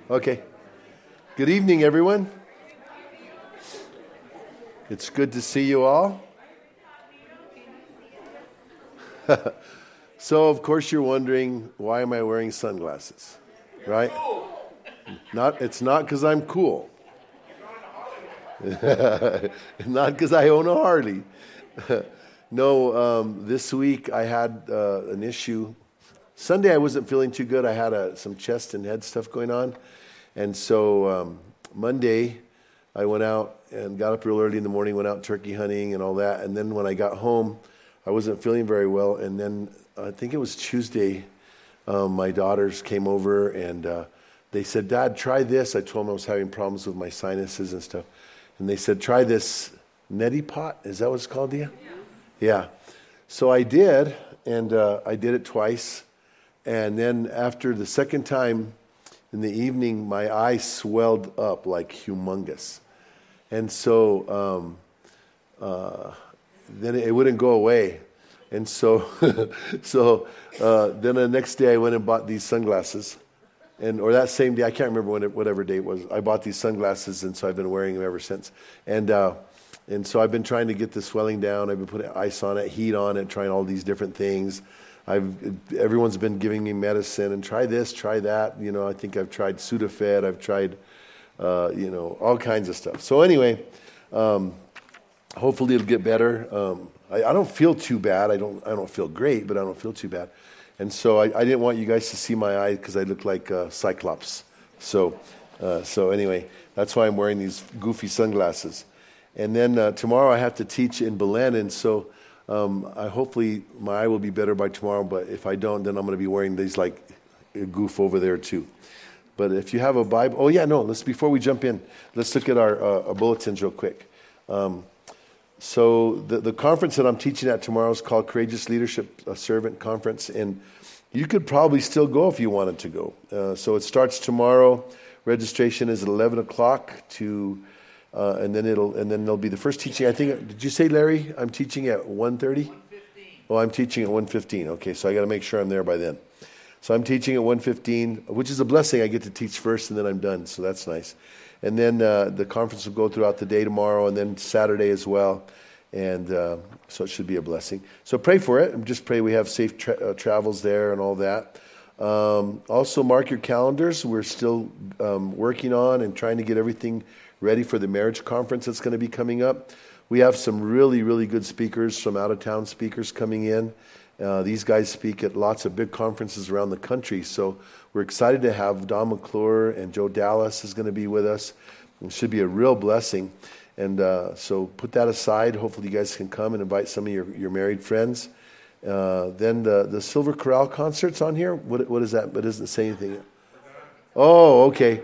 Okay. Good evening, everyone. It's good to see you all. So, of course, you're wondering, why am I wearing sunglasses? Right? It's not because I'm cool. Not because I own a Harley. No, this week I had an issue. Sunday I wasn't feeling too good. I had some chest and head stuff going on. And so Monday I went out and got up real early in the morning, went out turkey hunting and all that. And then when I got home, I wasn't feeling very well. And then I think it was Tuesday, my daughters came over and they said, "Dad, try this." I told them I was having problems with my sinuses and stuff. And they said, "Try this neti pot." Is that what it's called, Dia? Yeah. So I did, and I did it twice. And then after the second time in the evening, my eye swelled up like humongous. And so then it wouldn't go away. And so then the next day I went and bought these sunglasses. Or that same day, I can't remember whatever day it was, I bought these sunglasses, and so I've been wearing them ever since. And so I've been trying to get the swelling down. I've been putting ice on it, heat on it, trying all these different things. Everyone's been giving me medicine and try this, try that. You know, I think I've tried Sudafed. I've tried, all kinds of stuff. So anyway, hopefully it'll get better. I don't feel too bad. I don't feel great, but I don't feel too bad. And so I didn't want you guys to see my eye because I look like Cyclops. So anyway, that's why I'm wearing these goofy sunglasses. And then tomorrow I have to teach in Belen, and so hopefully my eye will be better by tomorrow. But if I don't, then I'm going to be wearing these like a goof over there too. But if you have a Bible, before we jump in, let's look at our bulletins real quick. So the conference that I'm teaching at tomorrow is called Courageous Leadership Servant Conference, and you could probably still go if you wanted to go. So it starts tomorrow. Registration is at 11 o'clock and then there'll be the first teaching. I think, did you say, Larry, I'm teaching at 1:30? 1:15. Oh, I'm teaching at 1:15. Okay, so I got to make sure I'm there by then. So I'm teaching at 1:15, which is a blessing. I get to teach first, and then I'm done, so that's nice. And then the conference will go throughout the day tomorrow, and then Saturday as well. And so it should be a blessing. So pray for it. And just pray we have safe travels there and all that. Also, mark your calendars. We're still working on and trying to get everything ready for the marriage conference that's going to be coming up. We have some really, really good speakers, some out-of-town speakers coming in. These guys speak at lots of big conferences around the country. So we're excited to have Don McClure, and Joe Dallas is going to be with us. It should be a real blessing. And so put that aside. Hopefully you guys can come and invite some of your married friends. Then the Silver Corral concert's on here. What is that? But it doesn't say anything. Oh, okay.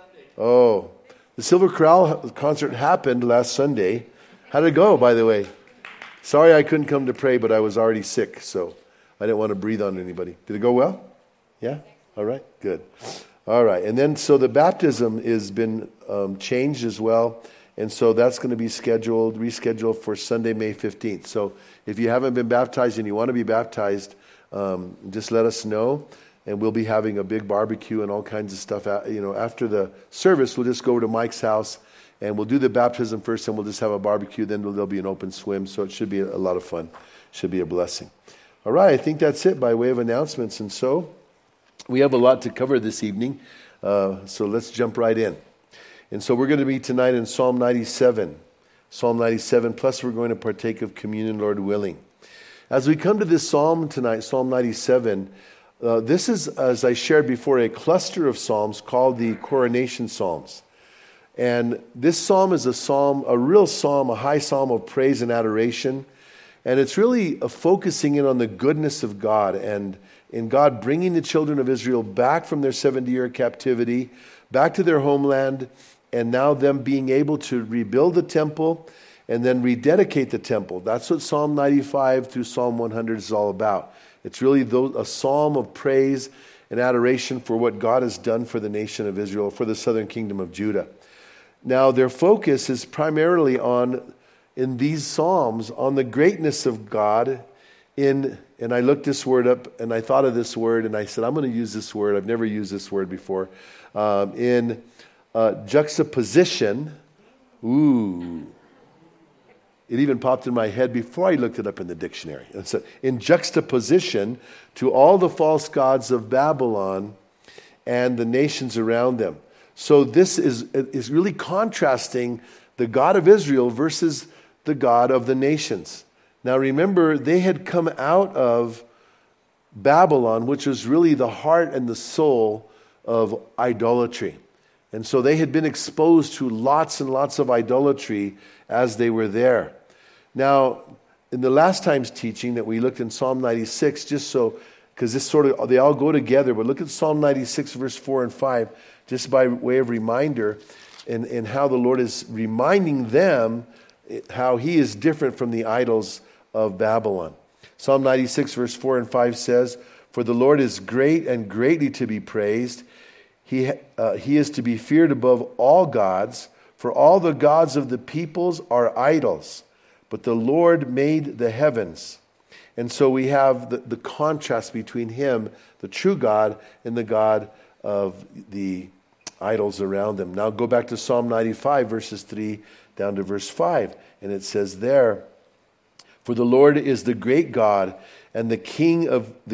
Oh, the Silver Corral concert happened last Sunday. How did it go, by the way? Sorry I couldn't come to pray, but I was already sick, so I didn't want to breathe on anybody. Did it go well? Yeah? All right, good. All right, and then so the baptism has been changed as well, and so that's going to be rescheduled for Sunday, May 15th. So if you haven't been baptized and you want to be baptized, just let us know, and we'll be having a big barbecue and all kinds of stuff. After the service, we'll just go over to Mike's house, and we'll do the baptism first, and we'll just have a barbecue. Then there'll be an open swim, so it should be a lot of fun. Should be a blessing. All right, I think that's it by way of announcements. And so we have a lot to cover this evening, so let's jump right in. And so we're going to be tonight in Psalm 97. Psalm 97, plus we're going to partake of communion, Lord willing. As we come to this psalm tonight, Psalm 97, this is, as I shared before, a cluster of psalms called the Coronation Psalms. And this psalm is a real psalm, a high psalm of praise and adoration. And it's really focusing in on the goodness of God and in God bringing the children of Israel back from their 70-year captivity, back to their homeland, and now them being able to rebuild the temple and then rededicate the temple. That's what Psalm 95 through Psalm 100 is all about. It's really a psalm of praise and adoration for what God has done for the nation of Israel, for the southern kingdom of Judah. Now, their focus is primarily in these psalms, on the greatness of God And I looked this word up, and I thought of this word, and I said, I'm going to use this word. I've never used this word before. In juxtaposition, ooh. It even popped in my head before I looked it up in the dictionary. It said, in juxtaposition to all the false gods of Babylon and the nations around them. So this is really contrasting the God of Israel versus the God of the nations. Now remember, they had come out of Babylon, which was really the heart and the soul of idolatry. And so they had been exposed to lots and lots of idolatry as they were there. Now, in the last time's teaching that we looked in Psalm 96, just so, because this sort of, they all go together, but look at Psalm 96, verse 4 and 5, just by way of reminder, and how the Lord is reminding them how he is different from the idols of Babylon. Psalm 96, verse 4 and 5 says, "For the Lord is great and greatly to be praised. He is to be feared above all gods, for all the gods of the peoples are idols, but the Lord made the heavens." And so we have the contrast between him, the true God, and the God of the idols around them. Now go back to Psalm 95, verses 3 down to verse 5. And it says there, "For the Lord is the great God and the King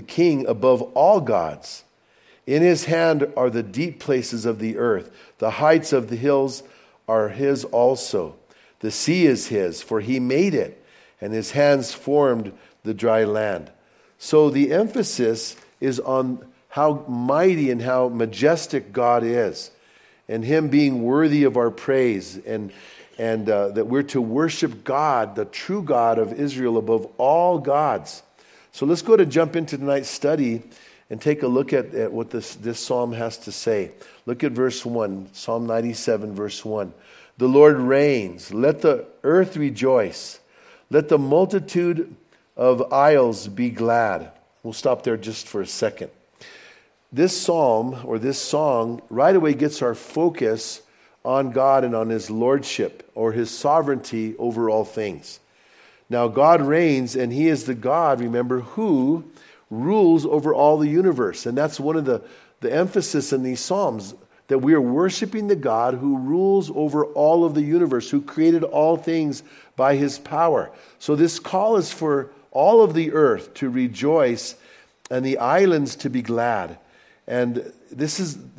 above all gods. In his hand are the deep places of the earth. The heights of the hills are his also. The sea is his, for he made it, and his hands formed the dry land." So the emphasis is on how mighty and how majestic God is, and him being worthy of our praise, and that we're to worship God, the true God of Israel, above all gods. So let's go to jump into tonight's study and take a look at what this psalm has to say. Look at verse 1, Psalm 97, verse 1. "The Lord reigns. Let the earth rejoice. Let the multitude of isles be glad." We'll stop there just for a second. This psalm, or this song, right away gets our focus on God and on his lordship, or his sovereignty over all things. Now God reigns, and he is the God, remember, who rules over all the universe. And that's one of the emphasis in these psalms, that we are worshiping the God who rules over all of the universe, who created all things by his power. So this call is for all of the earth to rejoice and the islands to be glad. And this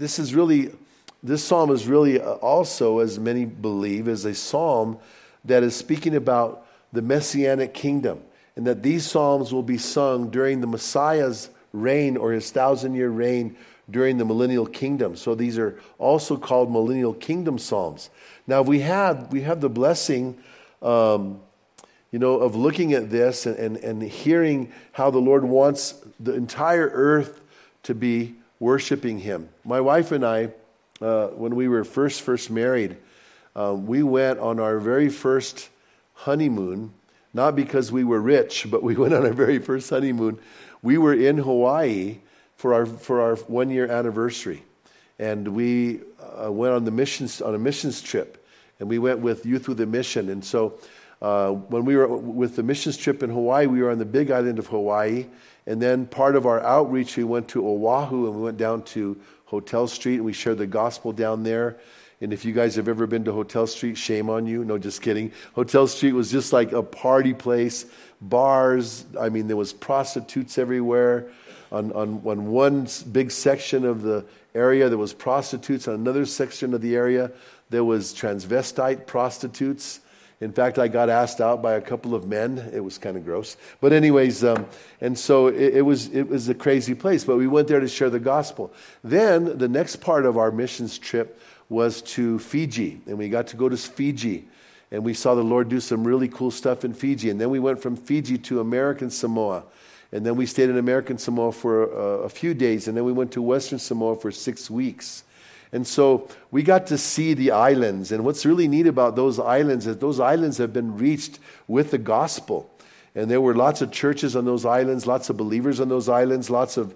psalm is really also, as many believe, is a psalm that is speaking about the Messianic kingdom, and that these psalms will be sung during the Messiah's reign, or his 1,000-year reign during the millennial kingdom. So these are also called millennial kingdom psalms. Now we have the blessing, of looking at this and hearing how the Lord wants the entire earth to be worshiping him. My wife and I, when we were first married, we went on our very first honeymoon, not because we were rich, but we went on our very first honeymoon. We were in Hawaii for our 1-year anniversary, and we went on a missions trip, and we went with Youth with a Mission. And so when we were with the missions trip in Hawaii, we were on the Big Island of Hawaii, and then part of our outreach, we went to Oahu, and we went down to Hotel Street, and we shared the gospel down there. And if you guys have ever been to Hotel Street, shame on you. No, just kidding. Hotel Street was just like a party place, bars. I mean, there was prostitutes everywhere. On one big section of the area, there was prostitutes. On another section of the area, there was transvestite prostitutes. In fact, I got asked out by a couple of men. It was kind of gross. But anyways, and so it was a crazy place. But we went there to share the gospel. Then the next part of our missions trip was to Fiji. And we got to go to Fiji. And we saw the Lord do some really cool stuff in Fiji. And then we went from Fiji to American Samoa. And then we stayed in American Samoa for a few days. And then we went to Western Samoa for 6 weeks. And so we got to see the islands. And what's really neat about those islands is those islands have been reached with the gospel. And there were lots of churches on those islands, lots of believers on those islands,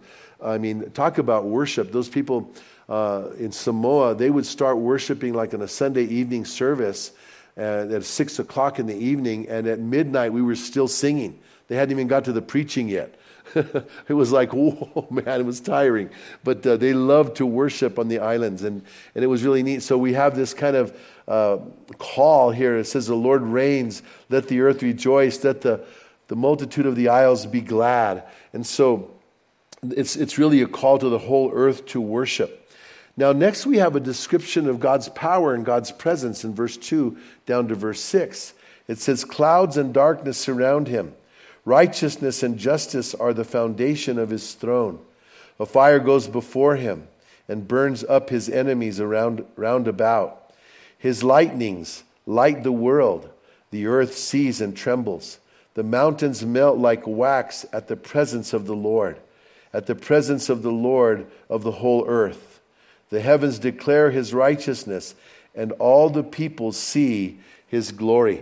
talk about worship. Those people in Samoa, they would start worshiping like on a Sunday evening service at 6 o'clock in the evening. And at midnight, we were still singing. They hadn't even got to the preaching yet. It was like, whoa, man, it was tiring. But they loved to worship on the islands, and it was really neat. So we have this kind of call here. It says, the Lord reigns, let the earth rejoice, let the multitude of the isles be glad. And so it's really a call to the whole earth to worship. Now, next we have a description of God's power and God's presence in verse 2 down to verse 6. It says, clouds and darkness surround him. Righteousness and justice are the foundation of his throne. A fire goes before him and burns up his enemies round about. His lightnings light the world. The earth sees and trembles. The mountains melt like wax at the presence of the Lord, at the presence of the Lord of the whole earth. The heavens declare his righteousness, and all the people see his glory.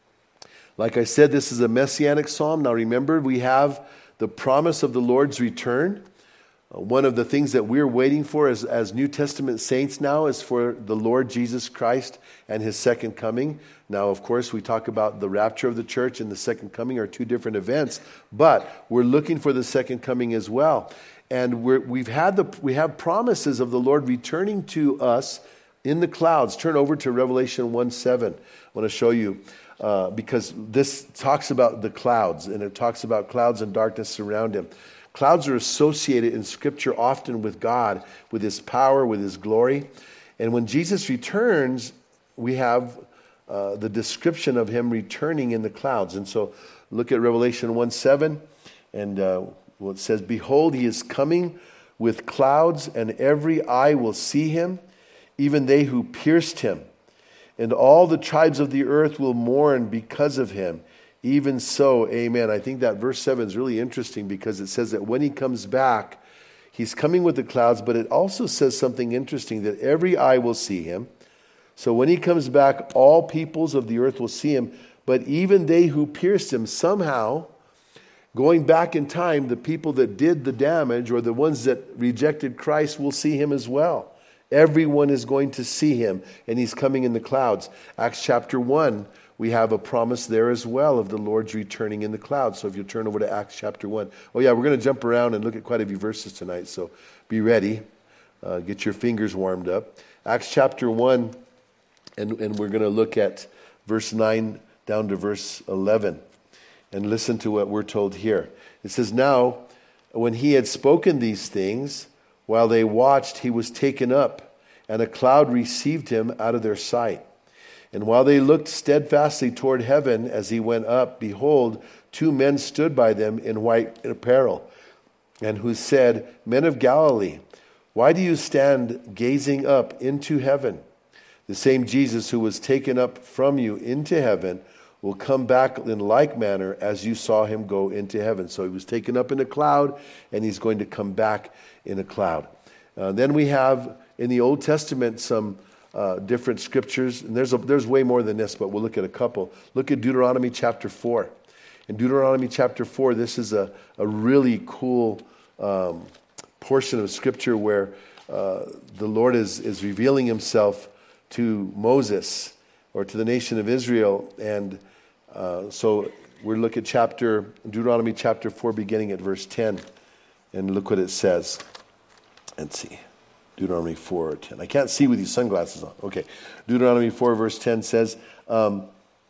Like I said, this is a messianic psalm. Now remember, we have the promise of the Lord's return. One of the things that we're waiting for as New Testament saints now is for the Lord Jesus Christ and his second coming. Now, of course, we talk about the rapture of the church and the second coming are two different events, but we're looking for the second coming as well. And we have promises of the Lord returning to us in the clouds. Turn over to Revelation 1:7. I want to show you. Because this talks about the clouds, and it talks about clouds and darkness surround him. Clouds are associated in Scripture often with God, with his power, with his glory. And when Jesus returns, we have the description of him returning in the clouds. And so look at Revelation 1:7, and it says, behold, he is coming with clouds, and every eye will see him, even they who pierced him. And all the tribes of the earth will mourn because of him. Even so, amen. I think that verse 7 is really interesting because it says that when he comes back, he's coming with the clouds, but it also says something interesting, that every eye will see him. So when he comes back, all peoples of the earth will see him, but even they who pierced him, somehow, going back in time, the people that did the damage or the ones that rejected Christ will see him as well. Everyone is going to see him, and he's coming in the clouds. Acts chapter 1, we have a promise there as well of the Lord's returning in the clouds. So if you turn over to Acts chapter 1. Oh yeah, we're going to jump around and look at quite a few verses tonight, so be ready. Get your fingers warmed up. Acts chapter 1, and we're going to look at verse 9 down to verse 11. And listen to what we're told here. It says, now, when he had spoken these things, while they watched, he was taken up, and a cloud received him out of their sight. And while they looked steadfastly toward heaven as he went up, behold, two men stood by them in white apparel, and who said, men of Galilee, why do you stand gazing up into heaven? The same Jesus who was taken up from you into heaven will come back in like manner as you saw him go into heaven. So he was taken up in a cloud, and he's going to come back in a cloud. Then we have in the Old Testament some different scriptures, and there's way more than this, but we'll look at a couple. Look at Deuteronomy chapter 4. In Deuteronomy chapter 4, this is a really cool portion of scripture where the Lord is revealing himself to Moses or to the nation of Israel. And so we'll look at Deuteronomy chapter 4, beginning at verse 10. And look what it says. Let's see. Deuteronomy 4:10. I can't see with these sunglasses on. Okay. Deuteronomy 4 verse 10 says, do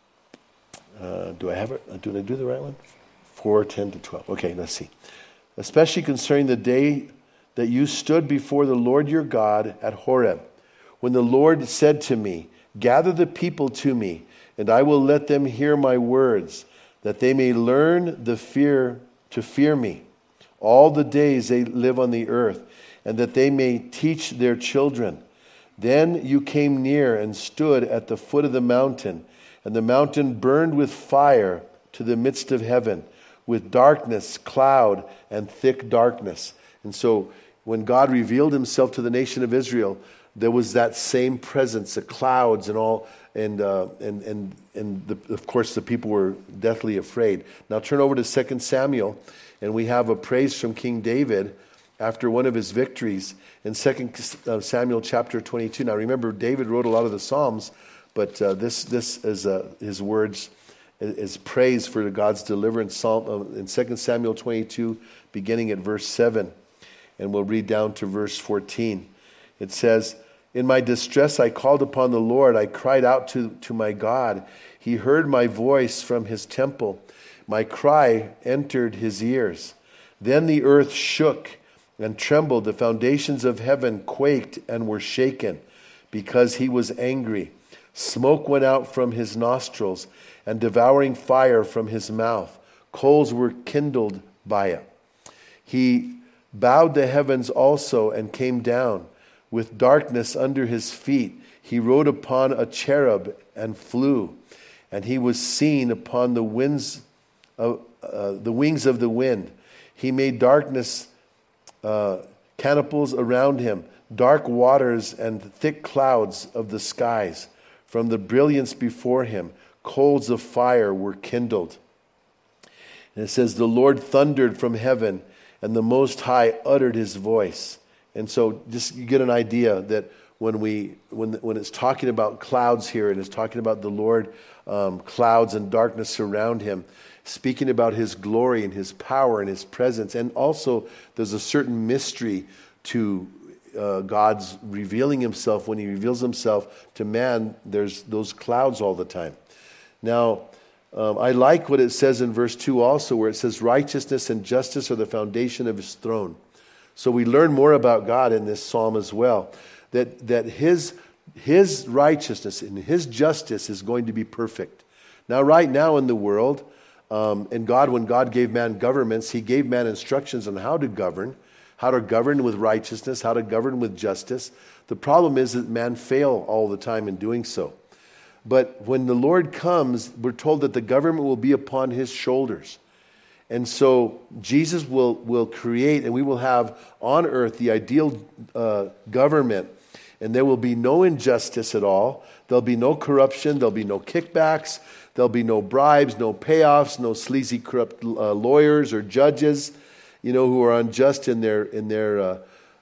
I have it? Did I do the right one? 4:10 to 12. Okay, let's see. Especially concerning the day that you stood before the Lord your God at Horeb, when the Lord said to me, gather the people to me, and I will let them hear my words, that they may learn to fear me all the days they live on the earth, and that they may teach their children. Then you came near and stood at the foot of the mountain, and the mountain burned with fire to the midst of heaven, with darkness, cloud, and thick darkness. And so when God revealed himself to the nation of Israel, there was that same presence, the clouds and all, and of course the people were deathly afraid. Now turn over to 2 Samuel, and we have a praise from King David after one of his victories in 2 Samuel chapter 22. Now remember, David wrote a lot of the Psalms, but this is his words is praise for God's deliverance. In 2 Samuel 22, beginning at verse 7, and we'll read down to verse 14. It says, "In my distress I called upon the Lord. I cried out to my God. He heard my voice from his temple. My cry entered his ears. Then the earth shook and trembled. The foundations of heaven quaked and were shaken because he was angry. Smoke went out from his nostrils and devouring fire from his mouth. Coals were kindled by it. He bowed the heavens also and came down. With darkness under his feet, he rode upon a cherub and flew. And he was seen upon the wings of the wind. He made darkness canoples around him, dark waters and thick clouds of the skies. From the brilliance before him, coals of fire were kindled." And it says, "The Lord thundered from heaven, and the Most High uttered his voice." And so just you get an idea that when it's talking about clouds here, and it's talking about the Lord, clouds and darkness surround him, speaking about his glory and his power and his presence. And also there's a certain mystery to God's revealing himself. When he reveals himself to man, there's those clouds all the time. Now, I like what it says in verse 2 also, where it says, "Righteousness and justice are the foundation of his throne." So we learn more about God in this psalm as well, that his righteousness and his justice is going to be perfect. Now, right now in the world, when God gave man governments, he gave man instructions on how to govern with righteousness, how to govern with justice. The problem is that man fail all the time in doing so. But when the Lord comes, we're told that the government will be upon his shoulders. And so Jesus will create, and we will have on earth the ideal government. And there will be no injustice at all. There'll be no corruption. There'll be no kickbacks. There'll be no bribes, no payoffs, no sleazy, corrupt lawyers or judges, who are unjust in their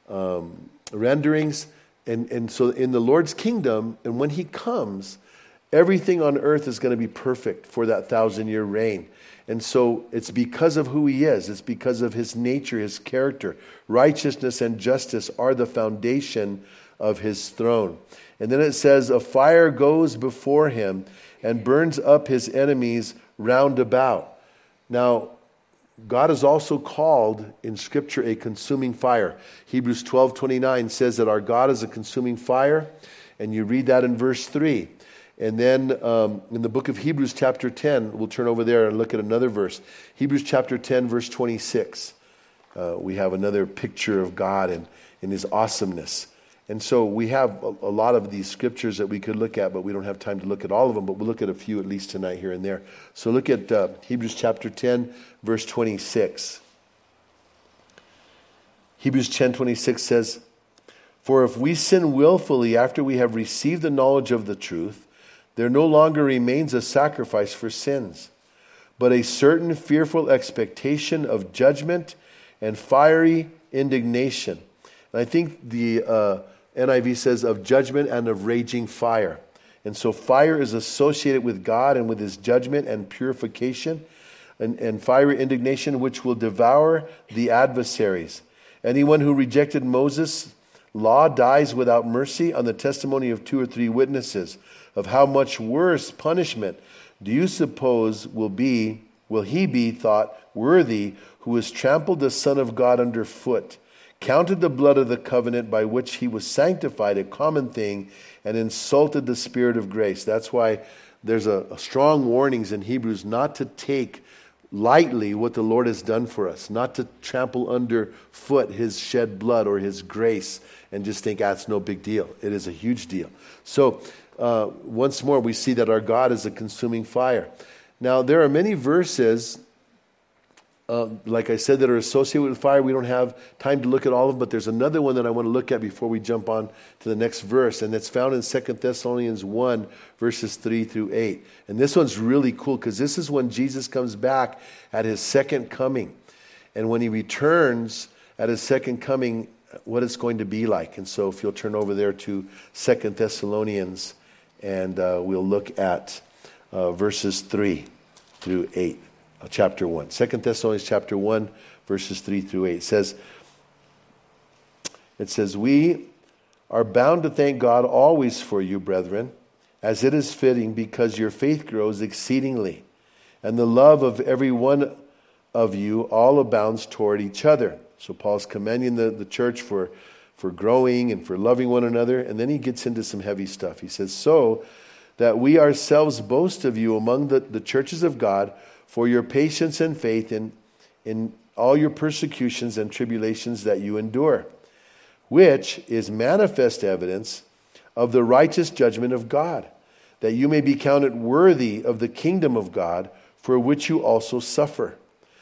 renderings. And so in the Lord's kingdom, and when he comes, everything on earth is going to be perfect for that 1,000-year reign. And so it's because of who he is. It's because of his nature, his character. Righteousness and justice are the foundation of his throne. And then it says, "A fire goes before him and burns up his enemies round about." Now, God is also called in Scripture a consuming fire. Hebrews 12:29 says that our God is a consuming fire. And you read that in verse 3. And then in the book of Hebrews chapter 10, we'll turn over there and look at another verse. Hebrews chapter 10, verse 26. We have another picture of God and his awesomeness. And so we have a lot of these scriptures that we could look at, but we don't have time to look at all of them, but we'll look at a few at least tonight here and there. So look at Hebrews chapter 10, verse 26. Hebrews 10:26 says, "For if we sin willfully after we have received the knowledge of the truth, there no longer remains a sacrifice for sins, but a certain fearful expectation of judgment and fiery indignation." And I think the NIV says of judgment and of raging fire. And so fire is associated with God and with his judgment and purification, and fiery indignation which will devour the adversaries. Anyone who rejected Moses' law dies without mercy on the testimony of 2 or 3 witnesses. Of how much worse punishment do you suppose will he be thought worthy who has trampled the Son of God underfoot, counted the blood of the covenant by which he was sanctified a common thing, and insulted the Spirit of grace? That's why there's a strong warnings in Hebrews not to take lightly what the Lord has done for us, not to trample underfoot his shed blood or his grace and just think, it's no big deal. It is a huge deal. So once more, we see that our God is a consuming fire. Now, there are many verses, like I said, that are associated with fire. We don't have time to look at all of them, but there's another one that I want to look at before we jump on to the next verse, and it's found in 2 Thessalonians 1, verses 3 through 8. And this one's really cool because this is when Jesus comes back at his second coming. And when he returns at his second coming, what it's going to be like. And so if you'll turn over there to 2 Thessalonians, and we'll look at verses 3. through 8. Chapter 1. 2 Thessalonians chapter 1, verses 3 through 8. It says, we are bound to thank God always for you, brethren, as it is fitting, because your faith grows exceedingly, and the love of every one of you all abounds toward each other. So Paul's commending the church for growing and for loving one another, and then he gets into some heavy stuff. He says, so that we ourselves boast of you among the churches of God for your patience and faith in all your persecutions and tribulations that you endure, which is manifest evidence of the righteous judgment of God, that you may be counted worthy of the kingdom of God, for which you also suffer.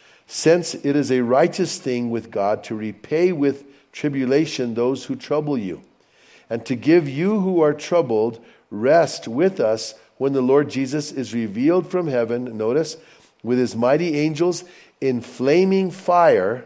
Since it is a righteous thing with God to repay with tribulation those who trouble you, and to give you who are troubled rest with us when the Lord Jesus is revealed from heaven, notice, with his mighty angels in flaming fire,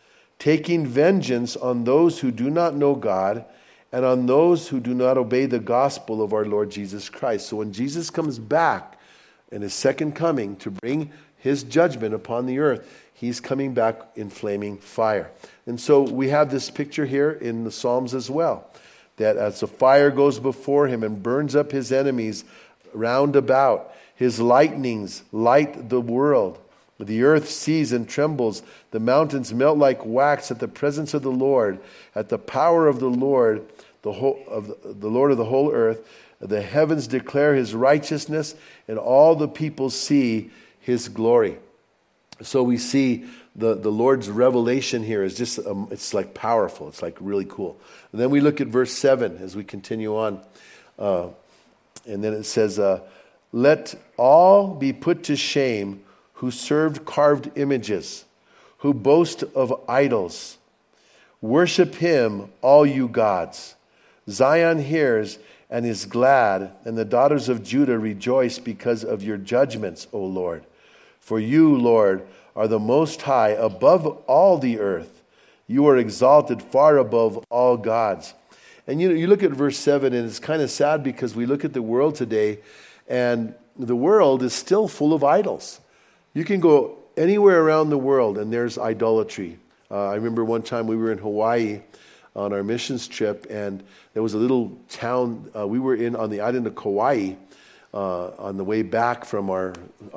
taking vengeance on those who do not know God and on those who do not obey the gospel of our Lord Jesus Christ. So when Jesus comes back in his second coming to bring his judgment upon the earth, he's coming back in flaming fire. And so we have this picture here in the Psalms as well, that as the fire goes before him and burns up his enemies round about, his lightnings light the world. The earth sees and trembles. The mountains melt like wax at the presence of the Lord, at the power of the Lord, the Lord of the whole earth. The heavens declare his righteousness, and all the people see his glory. So we see the Lord's revelation here is just, it's like powerful. It's like really cool. And then we look at verse 7 as we continue on. And then it says, let all be put to shame who served carved images, who boast of idols. Worship him, all you gods. Zion hears and is glad, and the daughters of Judah rejoice because of your judgments, O Lord. For you, Lord, are the most high above all the earth. You are exalted far above all gods. And you look at verse 7, and it's kind of sad because we look at the world today, and the world is still full of idols. You can go anywhere around the world, and there's idolatry. I remember one time we were in Hawaii on our missions trip, and there was a little town we were in on the island of Kauai on the way back from our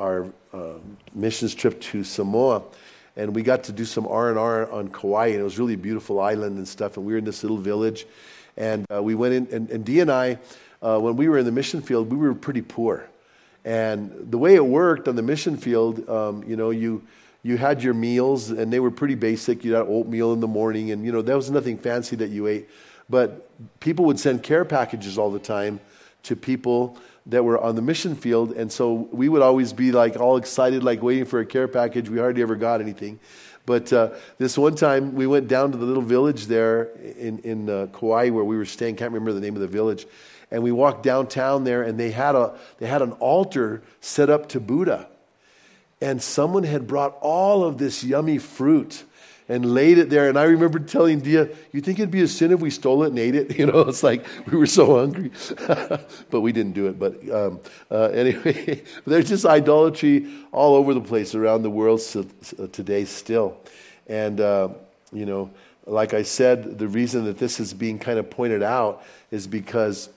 missions trip to Samoa, and we got to do some R&R on Kauai, and it was really a beautiful island and stuff, and we were in this little village, and we went in, and Dee and I, when we were in the mission field, we were pretty poor. And the way it worked on the mission field, you had your meals, and they were pretty basic. You had oatmeal in the morning, and there was nothing fancy that you ate. But people would send care packages all the time to people that were on the mission field, and so we would always be like all excited, like waiting for a care package. We hardly ever got anything. But this one time, we went down to the little village there in Kauai where we were staying. Can't remember the name of the village. And we walked downtown there, and they had an altar set up to Buddha. And someone had brought all of this yummy fruit and laid it there. And I remember telling Dia, you think it'd be a sin if we stole it and ate it? It's like we were so hungry. But we didn't do it. But anyway, there's just idolatry all over the place around the world today still. And, like I said, the reason that this is being kind of pointed out is because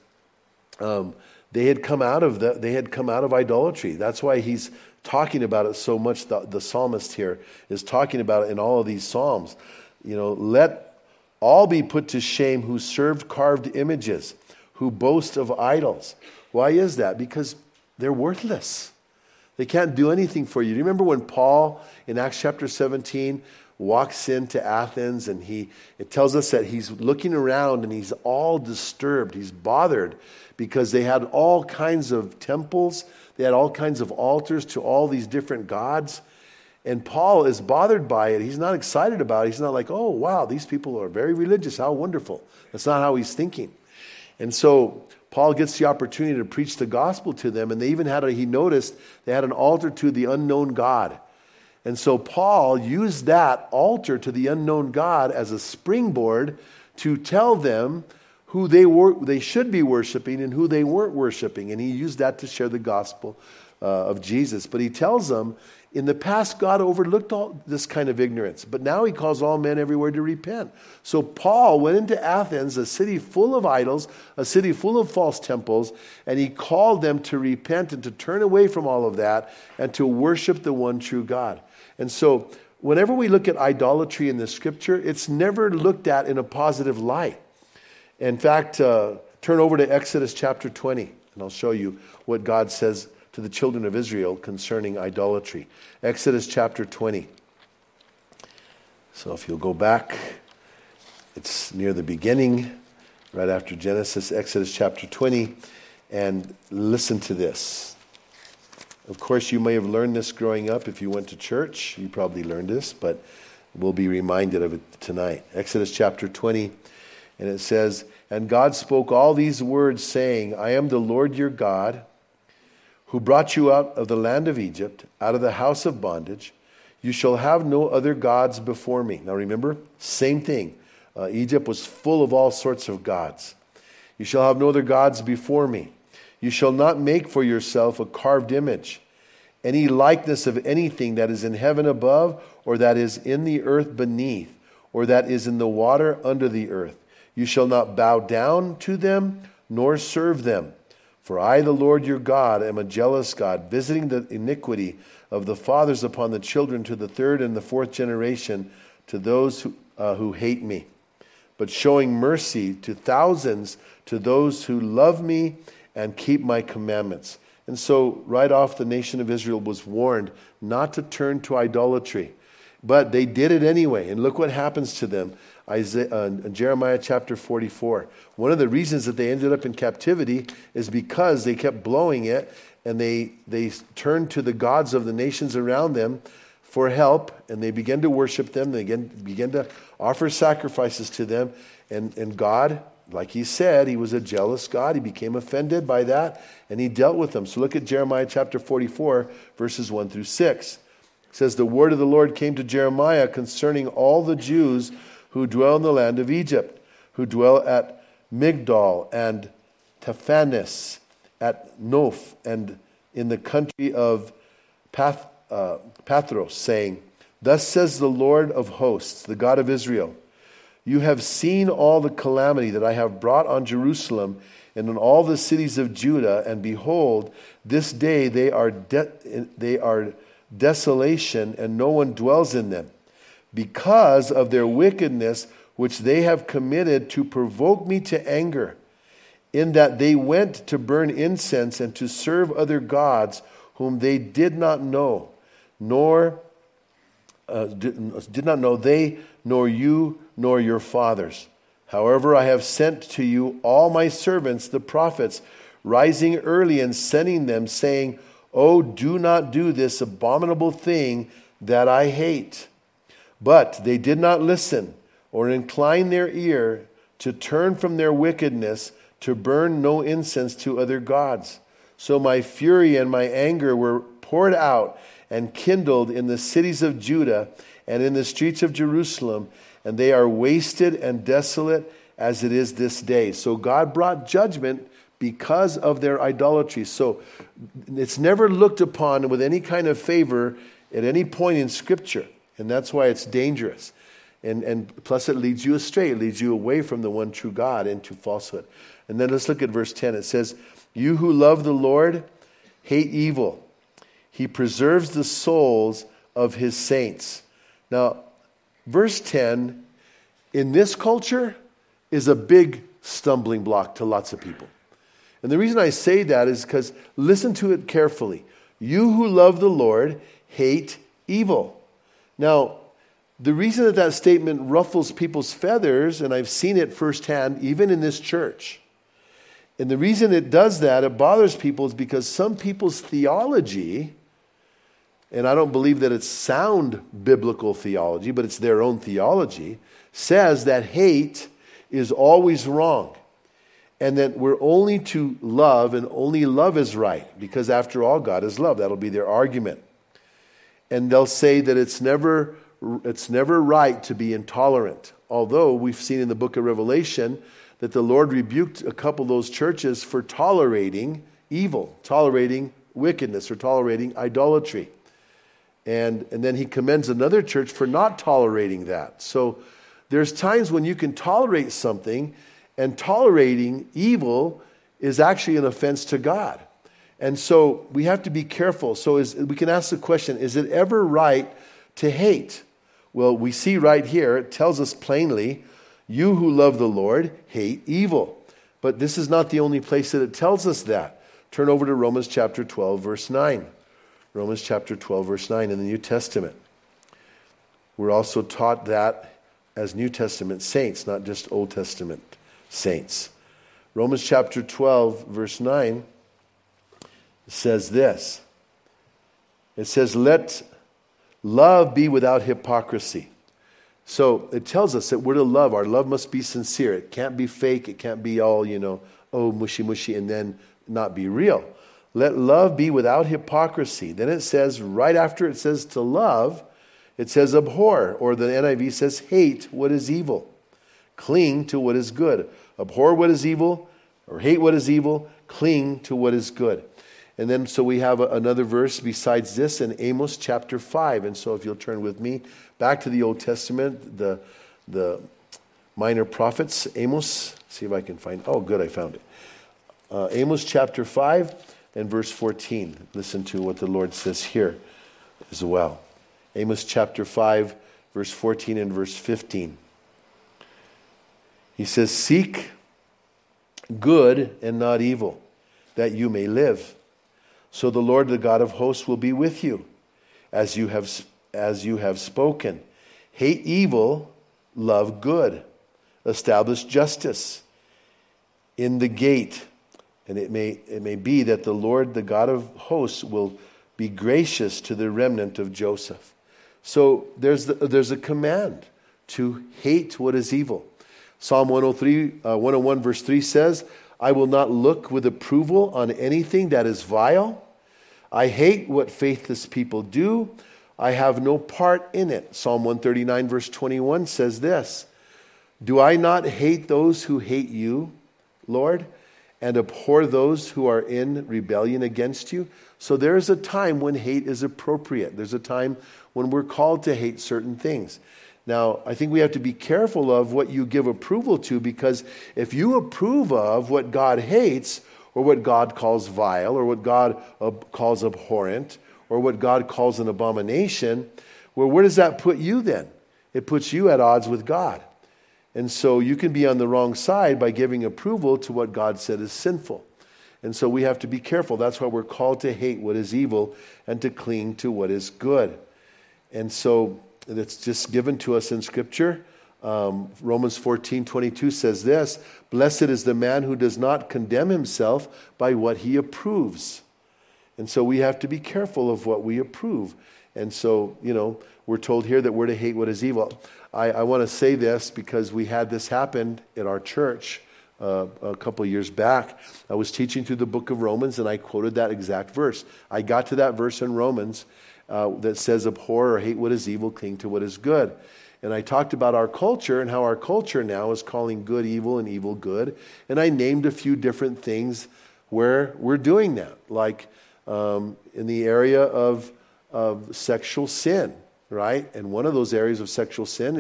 they had come out of idolatry. That's why he's talking about it so much. The psalmist here is talking about it in all of these psalms. Let all be put to shame who served carved images, who boast of idols. Why is that? Because they're worthless. They can't do anything for you. Do you remember when Paul in Acts chapter 17 walks into Athens, and it tells us that he's looking around and he's all disturbed. He's bothered because they had all kinds of temples. They had all kinds of altars to all these different gods. And Paul is bothered by it. He's not excited about it. He's not like, oh, wow, these people are very religious. How wonderful. That's not how he's thinking. And so Paul gets the opportunity to preach the gospel to them. And they even he noticed they had an altar to the unknown God. And so Paul used that altar to the unknown God as a springboard to tell them who they should be worshiping and who they weren't worshiping. And he used that to share the gospel of Jesus. But he tells them, in the past, God overlooked all this kind of ignorance, but now he calls all men everywhere to repent. So Paul went into Athens, a city full of idols, a city full of false temples, and he called them to repent and to turn away from all of that and to worship the one true God. And so whenever we look at idolatry in the scripture, it's never looked at in a positive light. In fact, turn over to Exodus chapter 20, and I'll show you what God says to the children of Israel concerning idolatry. Exodus chapter 20. So if you'll go back, it's near the beginning, right after Genesis, Exodus chapter 20, and listen to this. Of course, you may have learned this growing up. If you went to church, you probably learned this, but we'll be reminded of it tonight. Exodus chapter 20, and it says, "And God spoke all these words, saying, I am the Lord your God, who brought you out of the land of Egypt, out of the house of bondage. You shall have no other gods before me." Now remember, same thing. Egypt was full of all sorts of gods. "You shall have no other gods before me. You shall not make for yourself a carved image, any likeness of anything that is in heaven above, or that is in the earth beneath, or that is in the water under the earth. You shall not bow down to them, nor serve them. For I, the Lord your God, am a jealous God, visiting the iniquity of the fathers upon the children to the third and the fourth generation, to those who hate me, but showing mercy to thousands, to those who love me and keep my commandments." And so right off, the nation of Israel was warned not to turn to idolatry. But they did it anyway, and look what happens to them. Jeremiah chapter 44. One of the reasons that they ended up in captivity is because they kept blowing it, and they turned to the gods of the nations around them for help, and they began to worship them. They began to offer sacrifices to them, and God, like he said, he was a jealous God. He became offended by that, and he dealt with them. So look at Jeremiah chapter 44, verses 1 through 6. It says, "The word of the Lord came to Jeremiah concerning all the Jews who dwell in the land of Egypt, who dwell at Migdol and Taphanes, at Noph, and in the country of Pathros, saying, Thus says the Lord of hosts, the God of Israel, you have seen all the calamity that I have brought on Jerusalem and on all the cities of Judah, and behold, this day they are desolation, and no one dwells in them, because of their wickedness which they have committed to provoke me to anger, in that they went to burn incense and to serve other gods whom they did not know, did not know they, nor you, nor your fathers. However, I have sent to you all my servants, the prophets, rising early and sending them, saying, Oh, do not do this abominable thing that I hate. But they did not listen or incline their ear to turn from their wickedness, to burn no incense to other gods. So my fury and my anger were poured out and kindled in the cities of Judah and in the streets of Jerusalem, and they are wasted and desolate as it is this day. So God brought judgment because of their idolatry. So it's never looked upon with any kind of favor at any point in Scripture. And that's why it's dangerous. And plus it leads you astray. It leads you away from the one true God into falsehood. And then let's look at verse 10. It says, You who love the Lord hate evil. He preserves the souls of his saints. Now, verse 10, in this culture, is a big stumbling block to lots of people. And the reason I say that is because listen to it carefully. You who love the Lord hate evil. Now, the reason that statement ruffles people's feathers, and I've seen it firsthand, even in this church, and the reason it does that, it bothers people, is because some people's theology, and I don't believe that it's sound biblical theology, but it's their own theology, says that hate is always wrong. And that we're only to love, and only love is right. Because after all, God is love. That'll be their argument. And they'll say that it's never right to be intolerant. Although we've seen in the book of Revelation that the Lord rebuked a couple of those churches for tolerating evil, tolerating wickedness, or tolerating idolatry. And then he commends another church for not tolerating that. So there's times when you can tolerate something, and tolerating evil is actually an offense to God. And so we have to be careful. So we can ask the question, is it ever right to hate? Well, we see right here, it tells us plainly, you who love the Lord hate evil. But this is not the only place that it tells us that. Turn over to Romans chapter 12, verse 9. Romans chapter 12, verse 9 in the New Testament. We're also taught that as New Testament saints, not just Old Testament saints. Romans chapter 12, verse 9 says this. It says, let love be without hypocrisy. So it tells us that we're to love. Our love must be sincere. It can't be fake. It can't be all, mushy, mushy, and then not be real. Let love be without hypocrisy. Then it says, right after it says to love, it says abhor, or the NIV says hate what is evil. Cling to what is good. Abhor what is evil, or hate what is evil, cling to what is good. And then so we have another verse besides this in Amos chapter 5. And so if you'll turn with me back to the Old Testament, the minor prophets, Amos, see if I can find, oh good, I found it. Amos chapter 5 and verse 14. Listen to what the Lord says here as well. Amos chapter 5, verse 14 and verse 15. He says, seek good and not evil, that you may live. So the Lord, the God of hosts, will be with you, as you have spoken. Hate evil, love good. Establish justice in the gate. And it may be that the Lord, the God of hosts, will be gracious to the remnant of Joseph. So there's a command to hate what is evil. Psalm 101 verse 3 says, I will not look with approval on anything that is vile. I hate what faithless people do. I have no part in it. Psalm 139 verse 21 says this, do I not hate those who hate you, Lord, and abhor those who are in rebellion against you? So there is a time when hate is appropriate. There's a time when we're called to hate certain things. Now, I think we have to be careful of what you give approval to, because if you approve of what God hates, or what God calls vile, or what God calls abhorrent, or what God calls an abomination, well, where does that put you then? It puts you at odds with God. And so you can be on the wrong side by giving approval to what God said is sinful. And so we have to be careful. That's why we're called to hate what is evil and to cling to what is good. And so it's just given to us in Scripture. Romans 14:22 says this, blessed is the man who does not condemn himself by what he approves. And so we have to be careful of what we approve. And so, we're told here that we're to hate what is evil. I want to say this because we had this happen in our church a couple of years back. I was teaching through the book of Romans, and I quoted that exact verse. I got to that verse in Romans that says, abhor or hate what is evil, cling to what is good. And I talked about our culture and how our culture now is calling good evil and evil good. And I named a few different things where we're doing that, like in the area of sexual sin, right? And one of those areas of sexual sin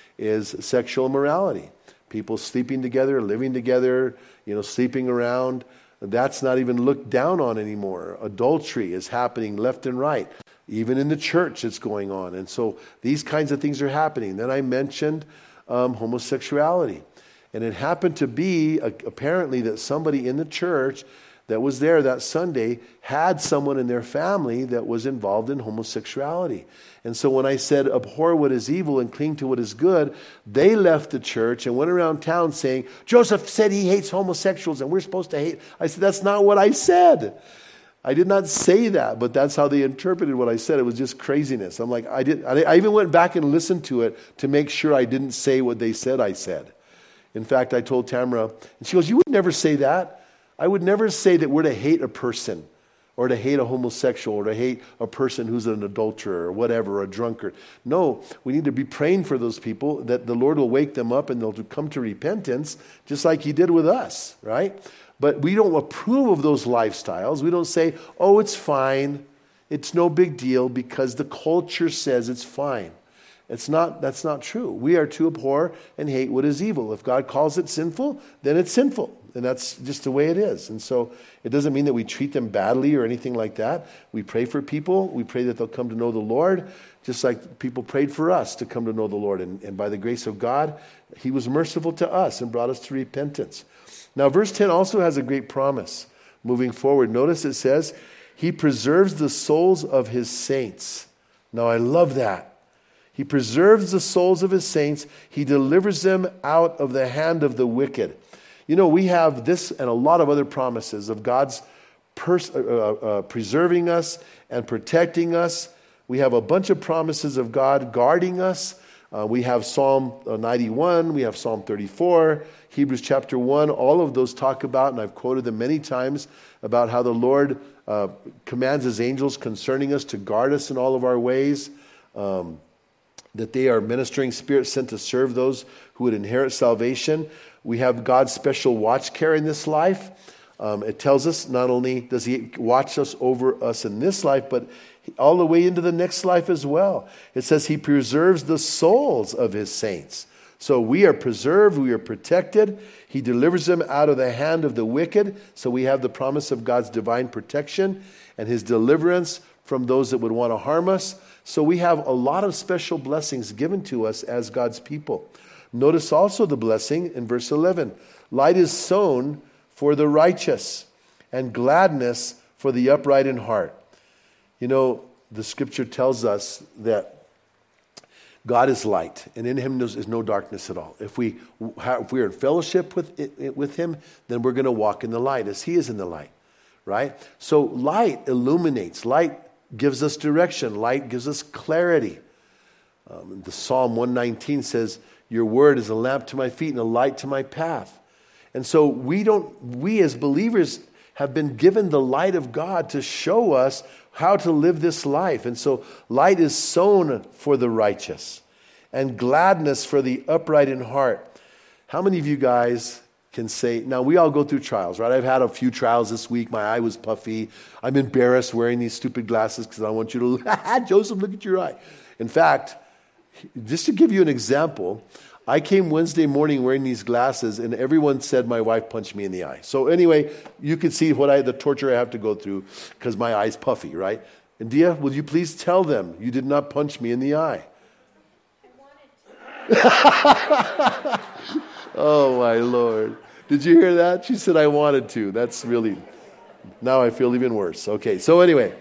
is sexual immorality. People sleeping together, living together, sleeping around. That's not even looked down on anymore. Adultery is happening left and right. Even in the church it's going on. And so these kinds of things are happening. Then I mentioned homosexuality. And it happened to be apparently that somebody in the church that was there that Sunday had someone in their family that was involved in homosexuality. And so when I said abhor what is evil and cling to what is good, they left the church and went around town saying, Joseph said he hates homosexuals and we're supposed to hate. I said, that's not what I said. I did not say that, but that's how they interpreted what I said. It was just craziness. I'm like, I even went back and listened to it to make sure I didn't say what they said I said. In fact, I told Tamara, and she goes, you would never say that. I would never say that we're to hate a person or to hate a homosexual, or to hate a person who's an adulterer, or whatever, or a drunkard. No, we need to be praying for those people that the Lord will wake them up and they'll come to repentance, just like he did with us, right? But we don't approve of those lifestyles. We don't say, oh, it's fine. It's no big deal because the culture says it's fine. That's not true. We are to abhor and hate what is evil. If God calls it sinful, then it's sinful. And that's just the way it is. And so it doesn't mean that we treat them badly or anything like that. We pray for people. We pray that they'll come to know the Lord, just like people prayed for us to come to know the Lord. And by the grace of God, he was merciful to us and brought us to repentance. Now, verse 10 also has a great promise moving forward. Notice it says, he preserves the souls of his saints. Now, I love that. He preserves the souls of his saints. He delivers them out of the hand of the wicked. You know, we have this and a lot of other promises of God's preserving us and protecting us. We have a bunch of promises of God guarding us. We have Psalm 91. We have Psalm 34. Hebrews chapter 1. All of those talk about, and I've quoted them many times, about how the Lord commands his angels concerning us to guard us in all of our ways. That they are ministering spirits sent to serve those who would inherit salvation. We have God's special watch care in this life. It tells us not only does he watch us over us in this life, but all the way into the next life as well. It says he preserves the souls of his saints. So we are preserved, we are protected. He delivers them out of the hand of the wicked. So we have the promise of God's divine protection and his deliverance from those that would want to harm us. So we have a lot of special blessings given to us as God's people. Notice also the blessing in verse 11. Light is sown for the righteous, and gladness for the upright in heart. You know, the scripture tells us that God is light, and in him is no darkness at all. If we are in fellowship with him, then we're going to walk in the light as he is in the light, right? So light illuminates. Light gives us direction. Light gives us clarity. The Psalm 119 says, your word is a lamp to my feet and a light to my path. And so we as believers have been given the light of God to show us how to live this life. And so light is sown for the righteous and gladness for the upright in heart. How many of you guys can say, now we all go through trials, right? I've had a few trials this week. My eye was puffy. I'm embarrassed wearing these stupid glasses because I want you to, Joseph, look at your eye. In fact, just to give you an example, I came Wednesday morning wearing these glasses and everyone said my wife punched me in the eye. So anyway, you can see the torture I have to go through because my eye's puffy, right? And Dia, will you please tell them you did not punch me in the eye? I wanted to. Oh my Lord. Did you hear that? She said I wanted to. That's really, now I feel even worse. Okay, so anyway.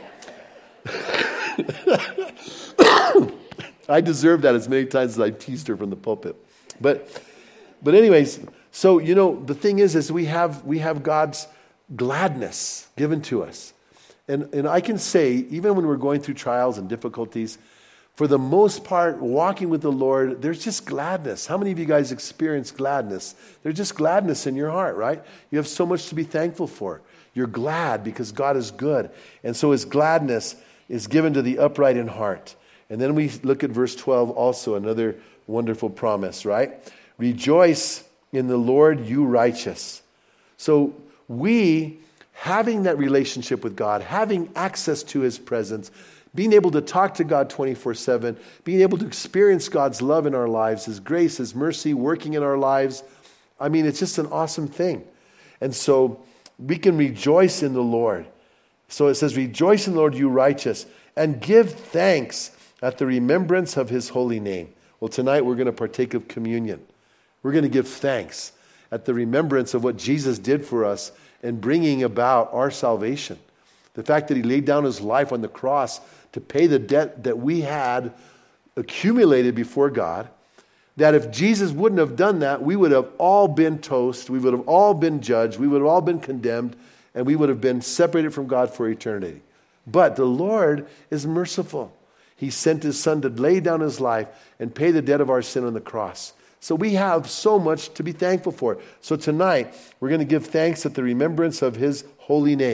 I deserve that as many times as I teased her from the pulpit. But anyways, so you know the thing is we have God's gladness given to us. And I can say, even when we're going through trials and difficulties, for the most part, walking with the Lord, there's just gladness. How many of you guys experience gladness? There's just gladness in your heart, right? You have so much to be thankful for. You're glad because God is good. And so his gladness is given to the upright in heart. And then we look at verse 12 also, another wonderful promise, right? Rejoice in the Lord, you righteous. So we, having that relationship with God, having access to his presence, being able to talk to God 24/7, being able to experience God's love in our lives, his grace, his mercy working in our lives, I mean, it's just an awesome thing. And so we can rejoice in the Lord. So it says, rejoice in the Lord, you righteous, and give thanks at the remembrance of his holy name. Well, tonight we're going to partake of communion. We're going to give thanks at the remembrance of what Jesus did for us in bringing about our salvation. The fact that he laid down his life on the cross to pay the debt that we had accumulated before God, that if Jesus wouldn't have done that, we would have all been toast, we would have all been judged, we would have all been condemned, and we would have been separated from God for eternity. But the Lord is merciful. He sent his son to lay down his life and pay the debt of our sin on the cross. So we have so much to be thankful for. So tonight, we're going to give thanks at the remembrance of his holy name.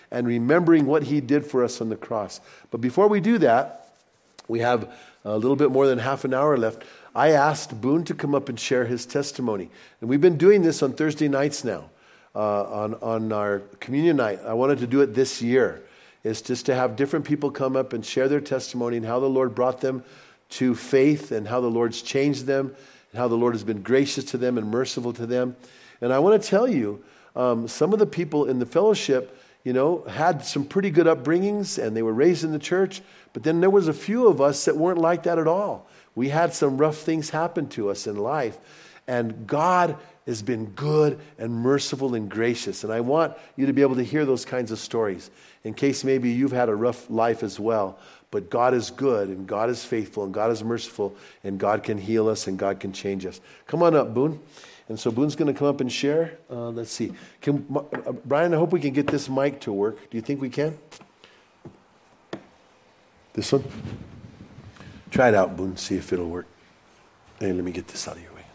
and remembering what he did for us on the cross. But before we do that, we have a little bit more than half an hour left. I asked Boone to come up and share his testimony. And we've been doing this on Thursday nights now, on our communion night. I wanted to do it this year. It's just to have different people come up and share their testimony and how the Lord brought them to faith and how the Lord's changed them and how the Lord has been gracious to them and merciful to them. And I want to tell you, some of the people in the fellowship, had some pretty good upbringings and they were raised in the church. But then there was a few of us that weren't like that at all. We had some rough things happen to us in life. And God has been good and merciful and gracious. And I want you to be able to hear those kinds of stories in case maybe you've had a rough life as well. But God is good and God is faithful and God is merciful and God can heal us and God can change us. Come on up, Boone. And so Boone's going to come up and share. Let's see. Brian, I hope we can get this mic to work. Do you think we can? This one? Try it out, Boone. See if it'll work. Hey, let me get this out of your way.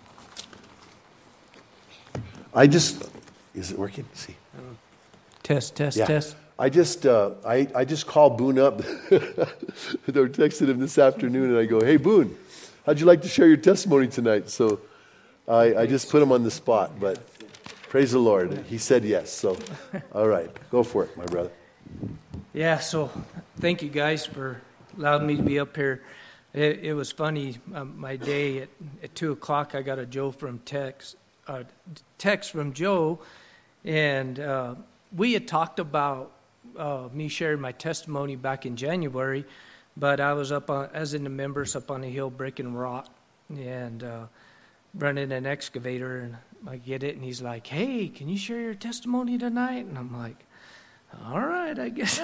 Is it working? Let's see. Test. I just called Boone up. They were texting him this afternoon, and I go, "Hey, Boone, how'd you like to share your testimony tonight?" So I just put him on the spot, but praise the Lord. He said yes. So, all right, go for it, my brother. Yeah, so thank you guys for allowing me to be up here. It was funny. My day at 2 o'clock, I got a text from Joe, and we had talked about me sharing my testimony back in January, but I was as in the members up on the hill breaking rock and running an excavator, and I get it, and he's like, "Hey, can you share your testimony tonight?" And I'm like, "All right, I guess."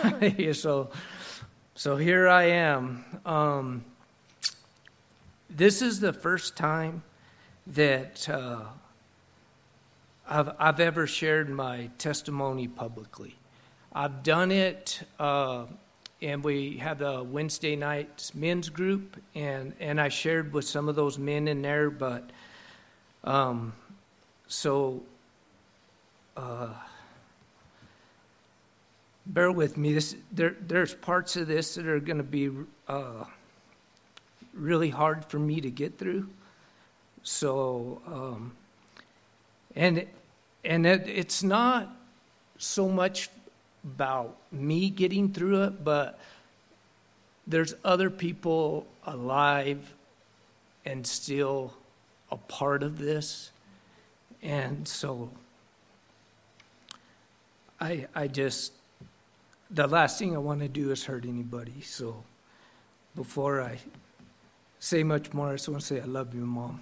So here I am. This is the first time that I've ever shared my testimony publicly. I've done it, and we have the Wednesday night men's group, and I shared with some of those men in there, but bear with me. There's parts of this that are going to be really hard for me to get through. So, it's not so much about me getting through it, but there's other people alive and still a part of this. And so I just, the last thing I want to do is hurt anybody. So before I say much more, I just want to say I love you, Mom.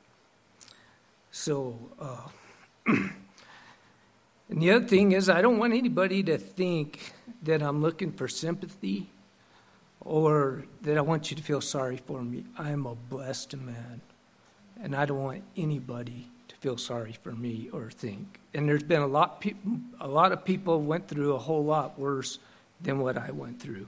So, and the other thing is, I don't want anybody to think that I'm looking for sympathy or that I want you to feel sorry for me. I am a blessed man, and I don't want anybody to feel sorry for me or think. And there's been a lot of people went through a whole lot worse than what I went through.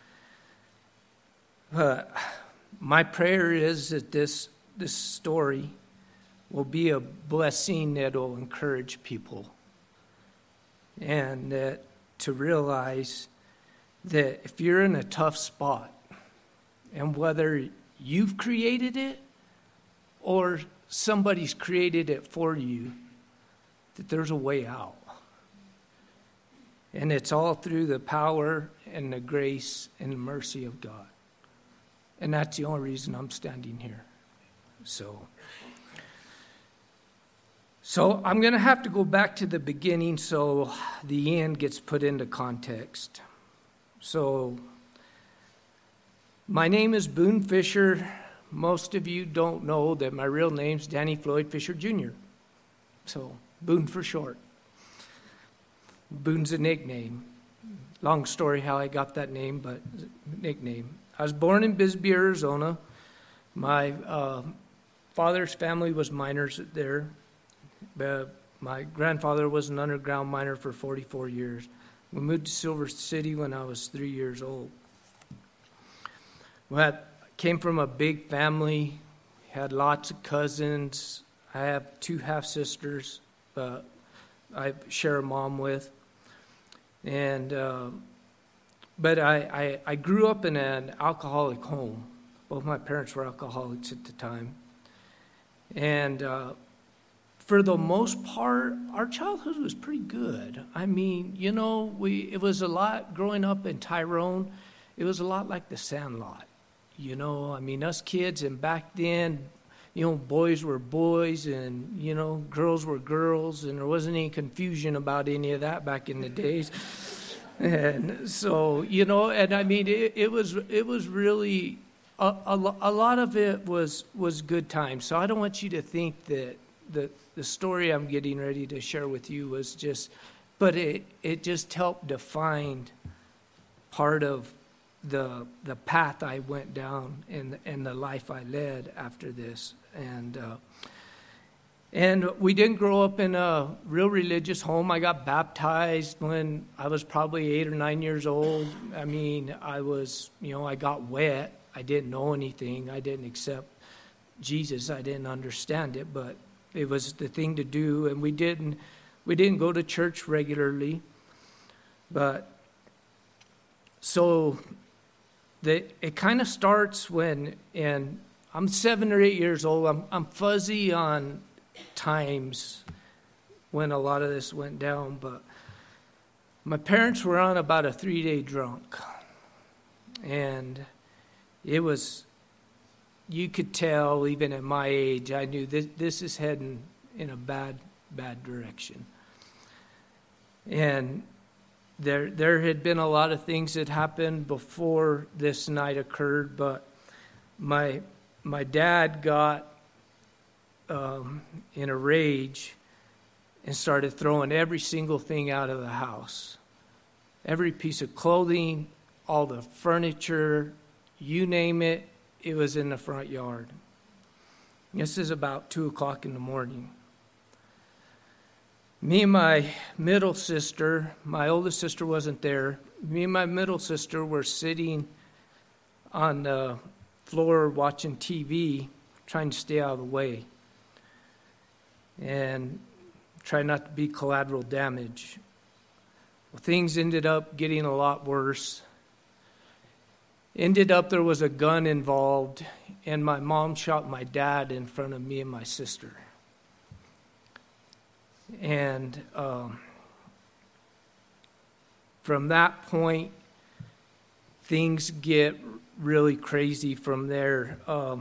My prayer is that this story will be a blessing that will encourage people, and that to realize that if you're in a tough spot, and whether you've created it or somebody's created it for you, that there's a way out. And it's all through the power and the grace and the mercy of God. And that's the only reason I'm standing here. So I'm going to have to go back to the beginning so the end gets put into context. So my name is Boone Fisher. Most of you don't know that my real name's Danny Floyd Fisher Jr. So Boone for short. Boone's a nickname. Long story how I got that name, but nickname. I was born in Bisbee, Arizona. My father's family was miners there. My grandfather was an underground miner for 44 years. We moved to Silver City when I was 3 years old. I came from a big family, had lots of cousins. I have 2 half-sisters I share a mom with. And but I grew up in an alcoholic home. Both my parents were alcoholics at the time. And for the most part, our childhood was pretty good. I mean, you know, it was a lot, growing up in Tyrone, it was a lot like the Sandlot. You know, I mean, us kids, and back then, you know, boys were boys and, you know, girls were girls, and there wasn't any confusion about any of that back in the days. And so, you know, and I mean, it was really, a lot of it was good times. So I don't want you to think that the story I'm getting ready to share with you was just, but it just helped define part of the path I went down and the life I led after this. And we didn't grow up in a real religious home. I got baptized when I was probably 8 or 9 years old. I mean, I got wet. I didn't know anything. I didn't accept Jesus. I didn't understand it, but it was the thing to do. And we didn't go to church regularly. But so it kind of starts when, and I'm 7 or 8 years old. I'm fuzzy on times when a lot of this went down, but my parents were on about a 3-day drunk, and it was, you could tell even at my age, I knew this is heading in a bad direction. And there had been a lot of things that happened before this night occurred, but my dad got in a rage and started throwing every single thing out of the house. Every piece of clothing, all the furniture, you name it, it was in the front yard. This is about 2 o'clock in the morning. Me and my middle sister, my oldest sister wasn't there. Me and my middle sister were sitting on the floor watching TV, trying to stay out of the way and try not to be collateral damage. Well, things ended up getting a lot worse. There was a gun involved, and my mom shot my dad in front of me and my sister. And from that point, things get really crazy from there.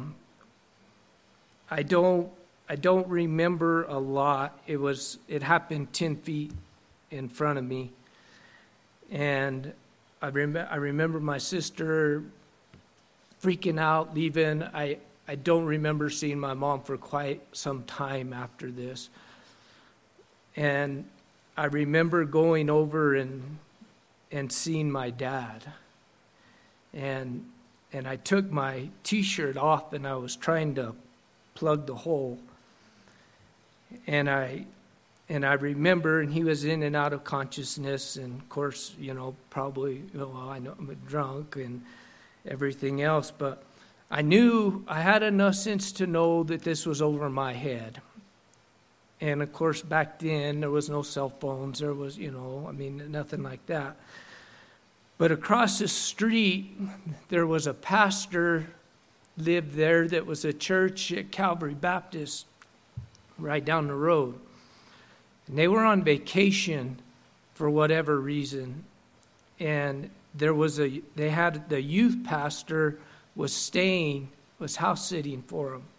I don't remember a lot. It happened 10 feet in front of me, and I remember my sister freaking out, leaving. I don't remember seeing my mom for quite some time after this. And I remember going over and seeing my dad. And I took my T-shirt off and I was trying to plug the hole. And I remember, and he was in and out of consciousness, and of course, you know, probably, I know I'm drunk and everything else, but I knew I had enough sense to know that this was over my head. And of course, back then, there was no cell phones, there was, nothing like that. But across the street, there was a pastor lived there that was a church at Calvary Baptist right down the road. And they were on vacation for whatever reason. And the youth pastor was house sitting for them.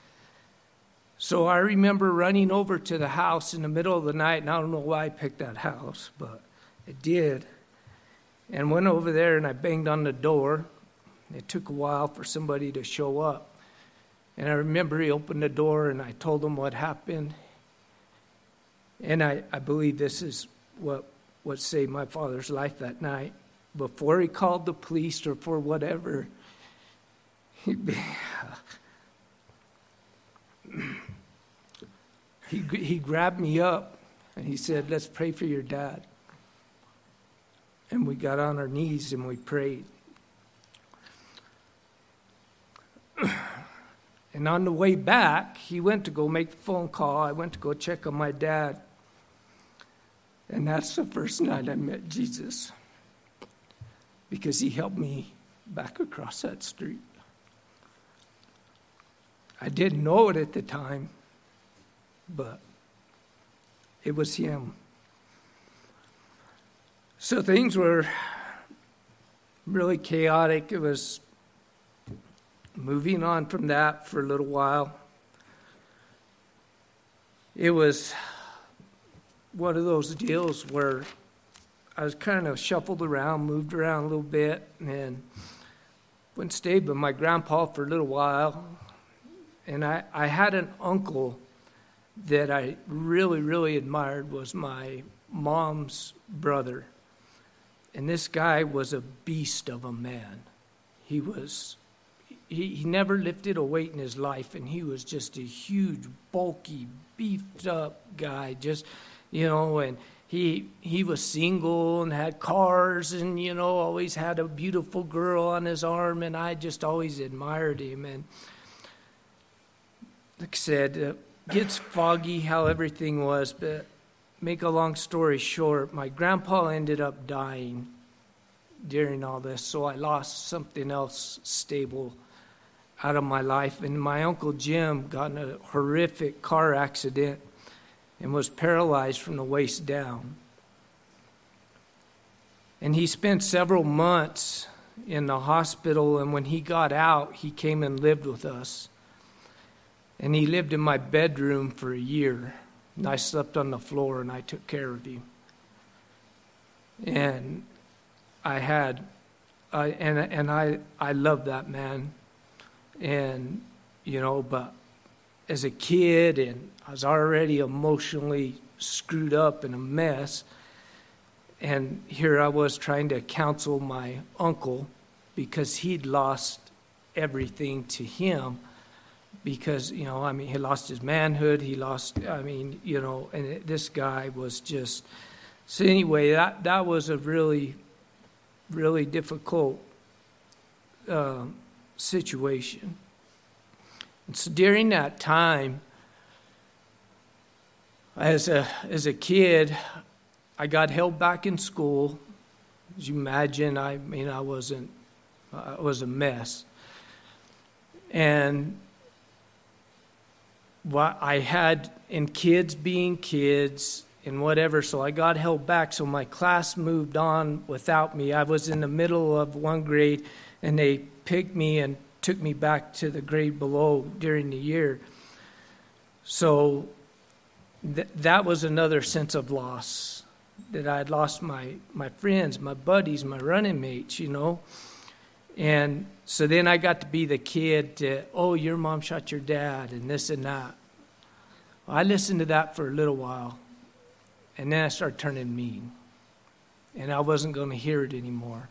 So I remember running over to the house in the middle of the night, and I don't know why I picked that house, but I did. And went over there and I banged on the door. It took a while for somebody to show up. And I remember he opened the door and I told him what happened. And I believe this is what saved my father's life that night. Before he called the police or for whatever, he grabbed me up and he said, "Let's pray for your dad." And we got on our knees and we prayed. And on the way back, he went to go make the phone call. I went to go check on my dad. And that's the first night I met Jesus, because he helped me back across that street. I didn't know it at the time, but it was him. So things were really chaotic. It was moving on from that for a little while. It was one of those deals where I was kind of shuffled around, moved around a little bit, and went and stayed with my grandpa for a little while. And I had an uncle that I really, really admired, was my mom's brother. And this guy was a beast of a man. He never lifted a weight in his life, and he was just a huge, bulky, beefed up guy, just, and he was single and had cars and, always had a beautiful girl on his arm, and I just always admired him. And like I said, it gets foggy how everything was, but make a long story short, my grandpa ended up dying during all this, so I lost something else stable out of my life. And my Uncle Jim got in a horrific car accident and was paralyzed from the waist down. And he spent several months in the hospital, and when he got out, he came and lived with us. And he lived in my bedroom for a year. And I slept on the floor, and I took care of him. And I love that man. And, but as a kid, and I was already emotionally screwed up in a mess. And here I was trying to counsel my uncle, because he'd lost everything to him. Because, he lost his manhood, and this guy was just... So anyway, that was a really, really difficult situation. And so during that time, as a kid, I got held back in school. As you imagine, I was a mess. And what I had, in kids being kids and whatever, so I got held back. So my class moved on without me. I was in the middle of one grade, and they picked me and took me back to the grade below during the year. So that was another sense of loss, that I had lost my friends, my buddies, my running mates, And so then I got to be the kid that, your mom shot your dad and this and that. I listened to that for a little while, and then I started turning mean. And I wasn't going to hear it anymore.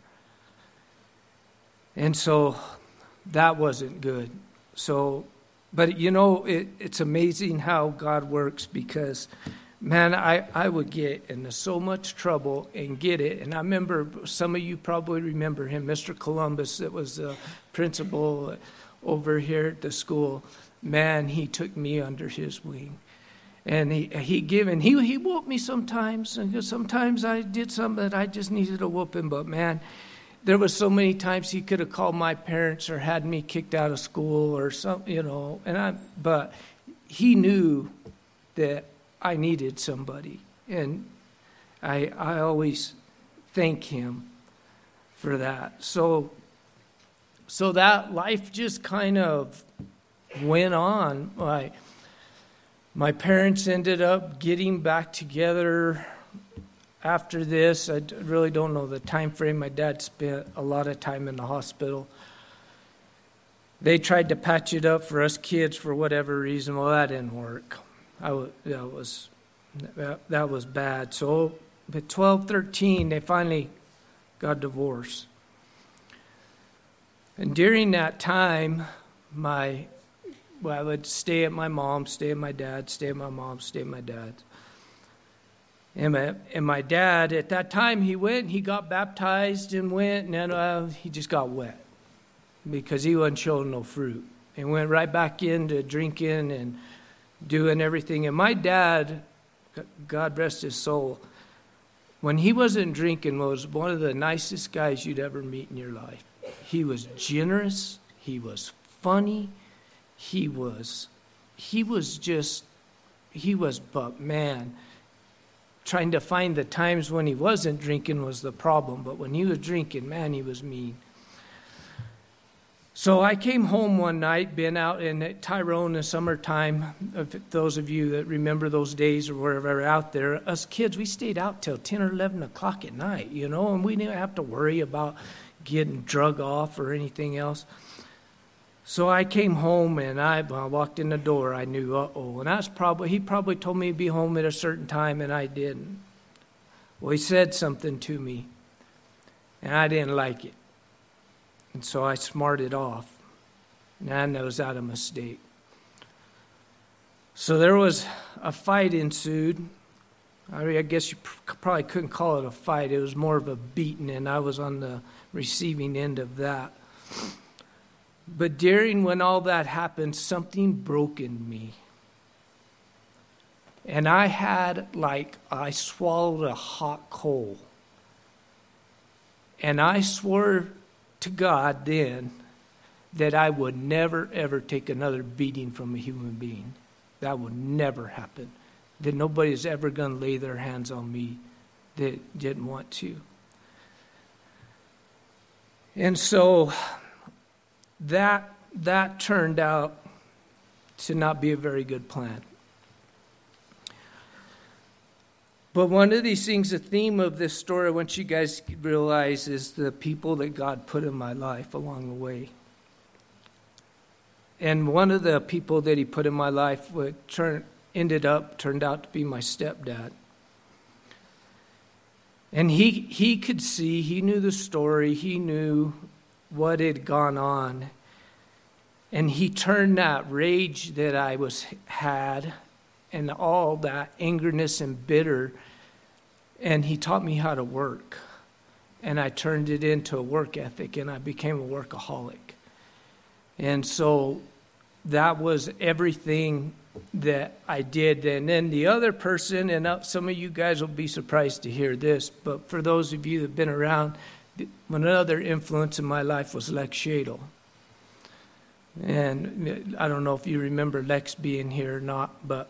And so that wasn't good. So, but it's amazing how God works, because, man, I would get into so much trouble and get it. And I remember, some of you probably remember him, Mr. Columbus, that was the principal over here at the school. Man, he took me under his wing. And he whooped me sometimes. And sometimes I did something that I just needed a whooping. But, man, there was so many times he could have called my parents or had me kicked out of school or something, but he knew that I needed somebody. And I always thank him for that. So that life just kind of went on. My parents ended up getting back together after this. I really don't know the time frame. My dad spent a lot of time in the hospital. They tried to patch it up for us kids for whatever reason. Well, that didn't work. That was bad. So at 12, 13, they finally got divorced. And during that time, I would stay at my mom's, stay at my dad's, stay at my mom's, stay at my dad's. And my dad, at that time, he got baptized and went, and then he just got wet because he wasn't showing no fruit. He went right back into drinking and doing everything. And my dad, God rest his soul, when he wasn't drinking, was one of the nicest guys you'd ever meet in your life. He was generous. He was funny. But man, trying to find the times when he wasn't drinking was the problem. But when he was drinking, man, he was mean. So I came home one night, been out in Tyrone in the summertime. Those of you that remember those days or wherever out there, us kids, we stayed out till 10 or 11 o'clock at night, and we didn't have to worry about getting drug off or anything else. So I came home, and I walked in the door. I knew, and he probably told me to be home at a certain time, and I didn't. Well, he said something to me, and I didn't like it. And so I smarted off, and I know that was a mistake. So there was a fight ensued. I guess you probably couldn't call it a fight. It was more of a beating, and I was on the receiving end of that. But during when all that happened, something broke in me. And I swallowed a hot coal. And I swore to God then that I would never, ever take another beating from a human being. That would never happen. That nobody's ever going to lay their hands on me that didn't want to. And so that turned out to not be a very good plan. But one of these things, the theme of this story, I want you guys to realize, is the people that God put in my life along the way. And one of the people that he put in my life turned out to be my stepdad. And he could see, he knew the story, he knew what had gone on. And he turned that rage that I had and all that angerness and bitter, and he taught me how to work. And I turned it into a work ethic, and I became a workaholic. And so that was everything that I did. And then the other person, and some of you guys will be surprised to hear this, but for those of you that have been around, another influence in my life was Lex Shadle. And I don't know if you remember Lex being here or not, but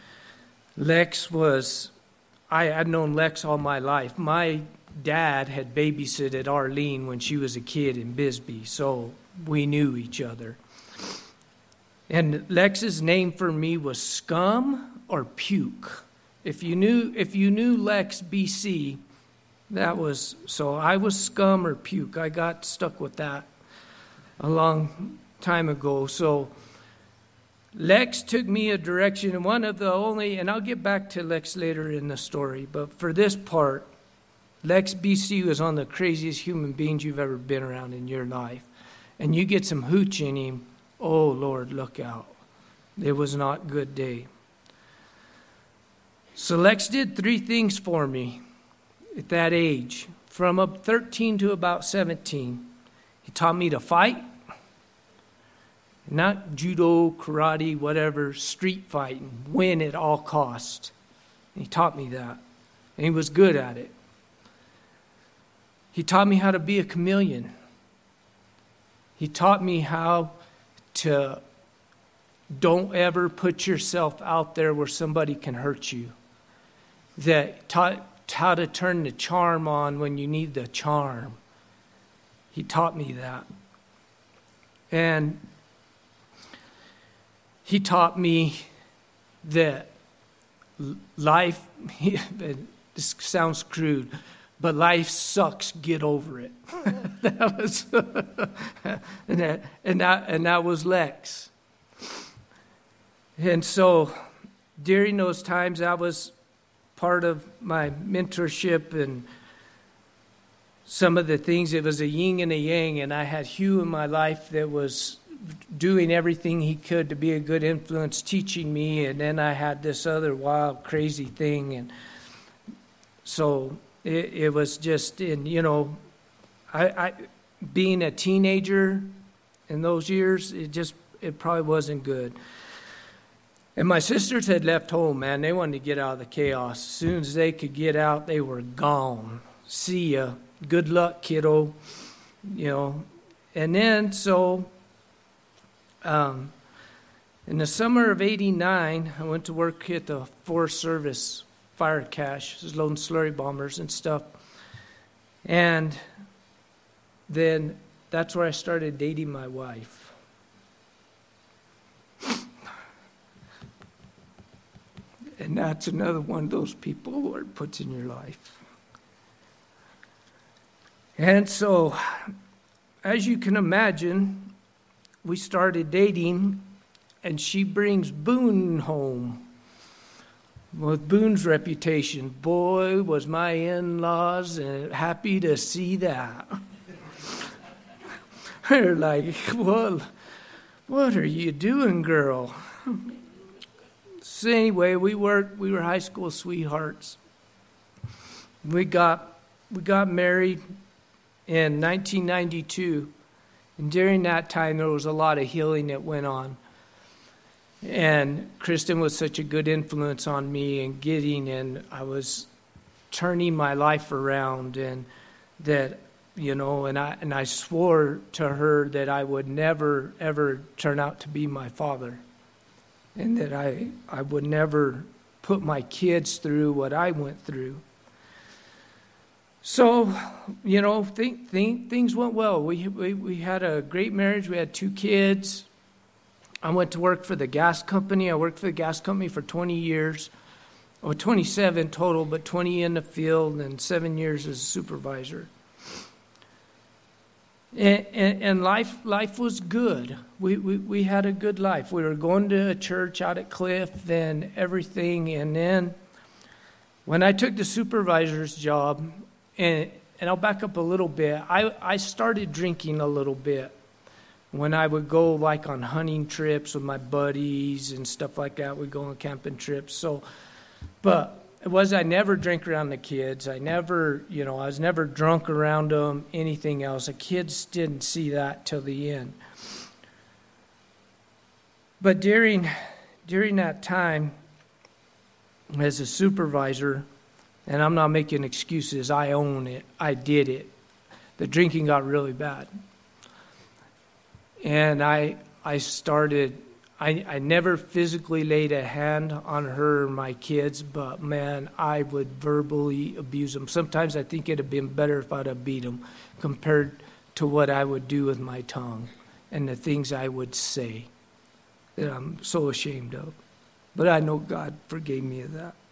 I had known Lex all my life. My dad had babysitted Arlene when she was a kid in Bisbee, so we knew each other. And Lex's name for me was Scum or Puke. If you knew Lex BC, so I was Scum or Puke. I got stuck with that a long time ago. So Lex took me a direction, and and I'll get back to Lex later in the story, but for this part, Lex BC was one of the craziest human beings you've ever been around in your life. And you get some hooch in him, oh Lord, look out. It was not a good day. So Lex did 3 things for me at that age. From 13 to about 17, he taught me to fight. Not judo, karate, whatever, street fighting, win at all costs. He taught me that, and he was good at it. He taught me how to be a chameleon. He taught me how to don't ever put yourself out there where somebody can hurt you. That taught how to turn the charm on when you need the charm. He taught me that. And he taught me that life, this sounds crude, but life sucks, get over it. That was and that was Lex. And so during those times, that was part of my mentorship and some of the things. It was a yin and a yang, and I had Hugh in my life that was doing everything he could to be a good influence, teaching me, and then I had this other wild, crazy thing, and so it was just I being a teenager in those years, it probably wasn't good. And my sisters had left home, man. They wanted to get out of the chaos. As soon as they could get out, they were gone. See ya. Good luck, kiddo. And then, in the summer of '89, I went to work at the Forest Service fire cache, loading slurry bombers and stuff. And then that's where I started dating my wife. And that's another one of those people the Lord puts in your life. And so, as you can imagine, we started dating, and she brings Boone home. With Boone's reputation, boy, was my in-laws happy to see that. They're like, well, what are you doing, girl? So anyway, we were high school sweethearts. We got married in 1992, and during that time there was a lot of healing that went on. And Kristen was such a good influence on me and I was turning my life around, and that, and I swore to her that I would never, ever turn out to be my father, and that I would never put my kids through what I went through. So, things went well. We had a great marriage. We had 2 kids. I went to work for the gas company. I worked for the gas company for 20 years, or 27 total, but 20 in the field and 7 years as a supervisor. And life was good. We had a good life. We were going to a church out at Cliff and everything. And then when I took the supervisor's job, and I'll back up a little bit, I started drinking a little bit. When I would go like on hunting trips with my buddies and stuff like that, we'd go on camping trips. But I never drank around the kids. I was never drunk around them, anything else. The kids didn't see that till the end. But during that time, as a supervisor, and I'm not making excuses, I own it, I did it, the drinking got really bad. And I never physically laid a hand on her or my kids, but man, I would verbally abuse them. Sometimes I think it'd have been better if I'd have beat them compared to what I would do with my tongue and the things I would say that I'm so ashamed of. But I know God forgave me of that.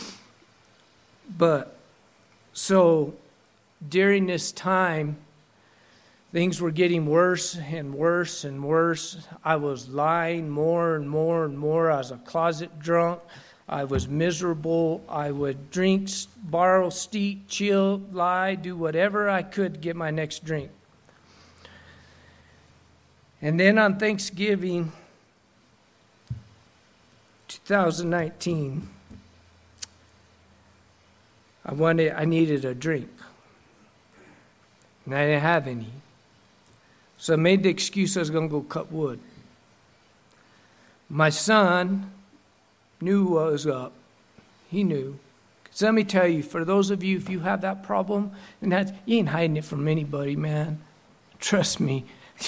But so during this time, things were getting worse and worse and worse. I was lying more and more and more. I was a closet drunk. I was miserable. I would drink, borrow, steal, chill, lie, do whatever I could to get my next drink. And then on Thanksgiving 2019, I needed a drink. And I didn't have any. So I made the excuse I was going to go cut wood. My son knew what was up. He knew. So let me tell you, for those of you, if you have that problem, and you ain't hiding it from anybody, man. Trust me.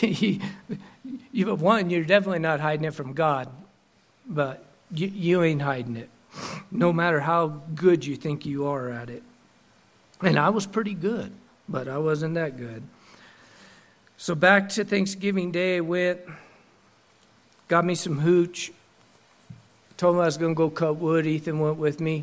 You're definitely not hiding it from God, but you ain't hiding it, no matter how good you think you are at it. And I was pretty good, but I wasn't that good. So back to Thanksgiving Day, I went, got me some hooch, told him I was going to go cut wood. Ethan went with me.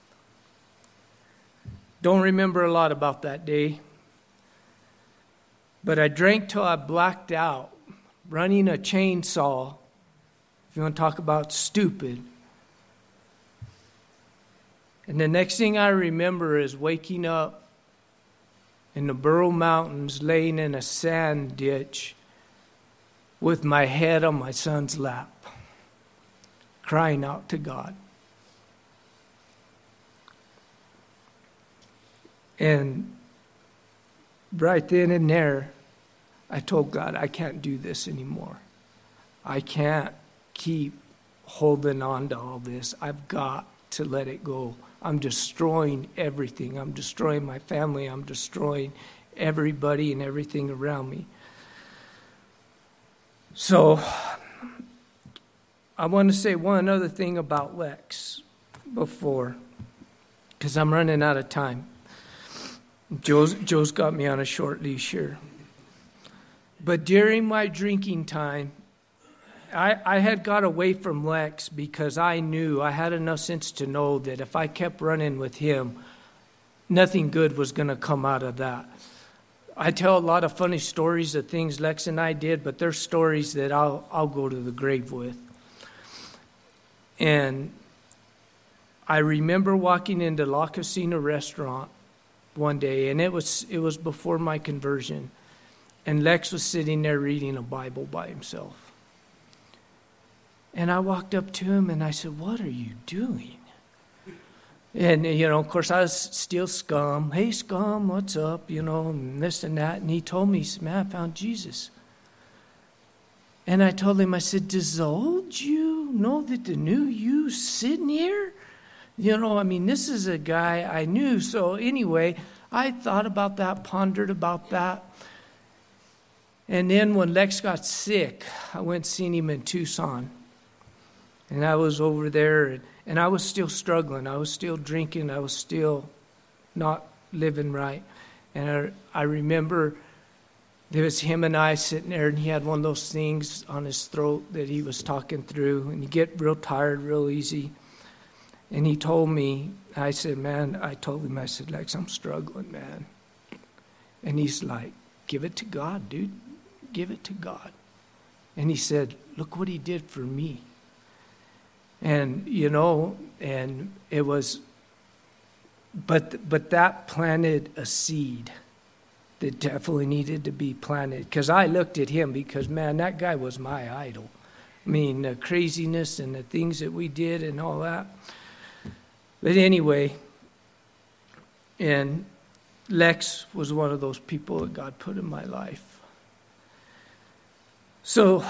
Don't remember a lot about that day, but I drank till I blacked out, running a chainsaw. If you want to talk about stupid. And the next thing I remember is waking up in the Burro Mountains, laying in a sand ditch with my head on my son's lap, crying out to God. And right then and there, I told God, I can't do this anymore. I can't keep holding on to all this. I've got to let it go. I'm destroying everything. I'm destroying my family. I'm destroying everybody and everything around me. So I want to say one other thing about Lex before, because I'm running out of time. Joe's got me on a short leash here. But during my drinking time, I had got away from Lex because I knew, I had enough sense to know that if I kept running with him, nothing good was going to come out of that. I tell a lot of funny stories of things Lex and I did, but they're stories that I'll go to the grave with. And I remember walking into La Casina restaurant one day, and it was before my conversion, and Lex was sitting there reading a Bible by himself. And I walked up to him and I said, "What are you doing?" And, of course, I was still scum. "Hey, scum, what's up?" And this and that. And he told me, he said, "Man, I found Jesus." And I told him, I said, "Does the old you know that the new you's sitting here?" This is a guy I knew. So anyway, I thought about that, pondered about that. And then when Lex got sick, I went seen him in Tucson. And I was over there, and I was still struggling. I was still drinking. I was still not living right. And I remember there was him and I sitting there, and he had one of those things on his throat that he was talking through. And you get real tired real easy. And he told me, I said, I said, "Lex, I'm struggling, man." And he's like, "Give it to God, dude. Give it to God." And he said, "Look what he did for me." And, and it was, but that planted a seed that definitely needed to be planted. Because I looked at him because, man, that guy was my idol. The craziness and the things that we did and all that. But anyway, and Lex was one of those people that God put in my life. So,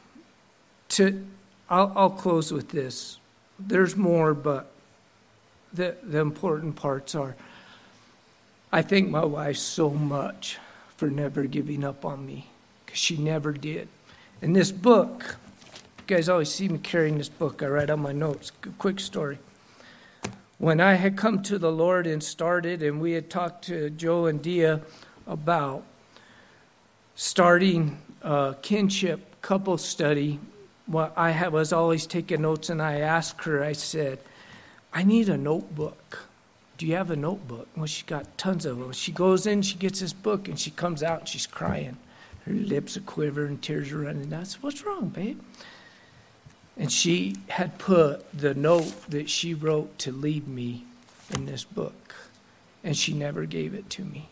I'll close with this. There's more, but the important parts are, I thank my wife so much for never giving up on me, because she never did. And this book, you guys always see me carrying this book. I write on my notes. Quick story. When I had come to the Lord and started, and we had talked to Joe and Dia about starting a kinship couple study, I was always taking notes, and I asked her, I said, "I need a notebook. Do you have a notebook?" Well, she got tons of them. She goes in, she gets this book, and she comes out, and she's crying. Her lips are quivering, and tears are running down. I said, "What's wrong, babe?" And she had put the note that she wrote to lead me in this book, and she never gave it to me.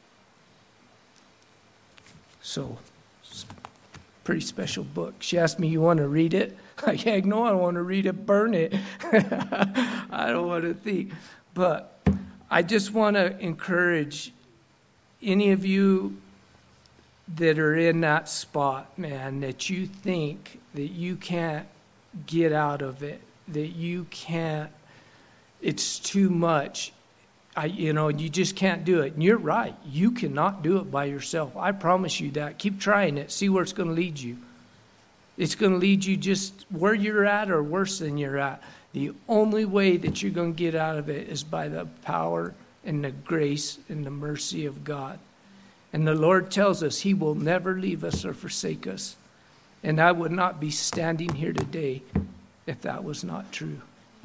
So, it's a pretty special book. She asked me, "You want to read it?" Like, heck no, I don't want to read it, burn it. I don't want to think. But I just want to encourage any of you that are in that spot, man, that you think that you can't get out of it, that you can't, it's too much. You just can't do it. And you're right. You cannot do it by yourself. I promise you that. Keep trying it. See where it's going to lead you. It's going to lead you just where you're at or worse than you're at. The only way that you're going to get out of it is by the power and the grace and the mercy of God. And the Lord tells us He will never leave us or forsake us. And I would not be standing here today if that was not true.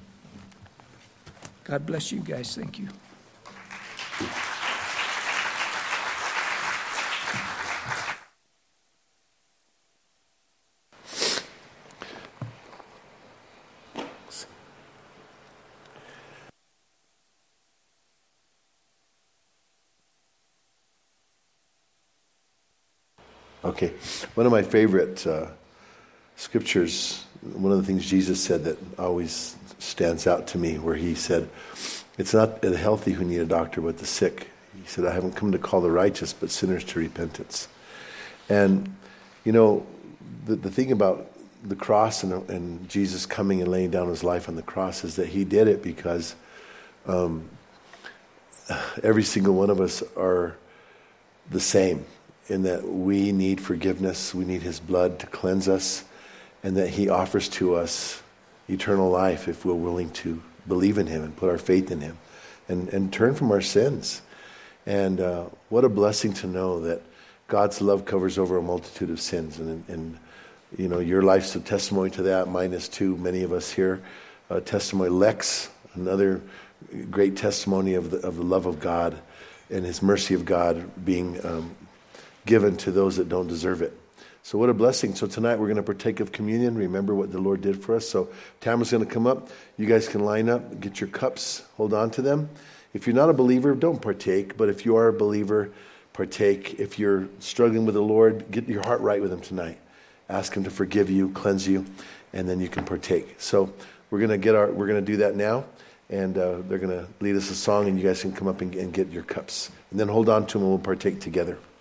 God bless you guys. Thank you. Okay, one of my favorite scriptures, one of the things Jesus said that always stands out to me, where He said, "It's not the healthy who need a doctor, but the sick." He said, "I haven't come to call the righteous, but sinners to repentance." And, the thing about the cross and Jesus coming and laying down his life on the cross is that he did it because every single one of us are the same in that we need forgiveness, we need his blood to cleanse us, and that he offers to us eternal life if we're willing to believe in him and put our faith in him and turn from our sins. And what a blessing to know that God's love covers over a multitude of sins. And you know, your life's a testimony to that. Mine is too. Many of us here. Testimony Lex, another great testimony of the love of God and his mercy of God being given to those that don't deserve it. So what a blessing. So tonight we're going to partake of communion. Remember what the Lord did for us. So Tamara's going to come up. You guys can line up, get your cups, hold on to them. If you're not a believer, don't partake. But if you are a believer, partake. If you're struggling with the Lord, get your heart right with him tonight. Ask him to forgive you, cleanse you, and then you can partake. So we're going to do that now. And they're going to lead us a song, and you guys can come up and get your cups. And then hold on to them, and we'll partake together.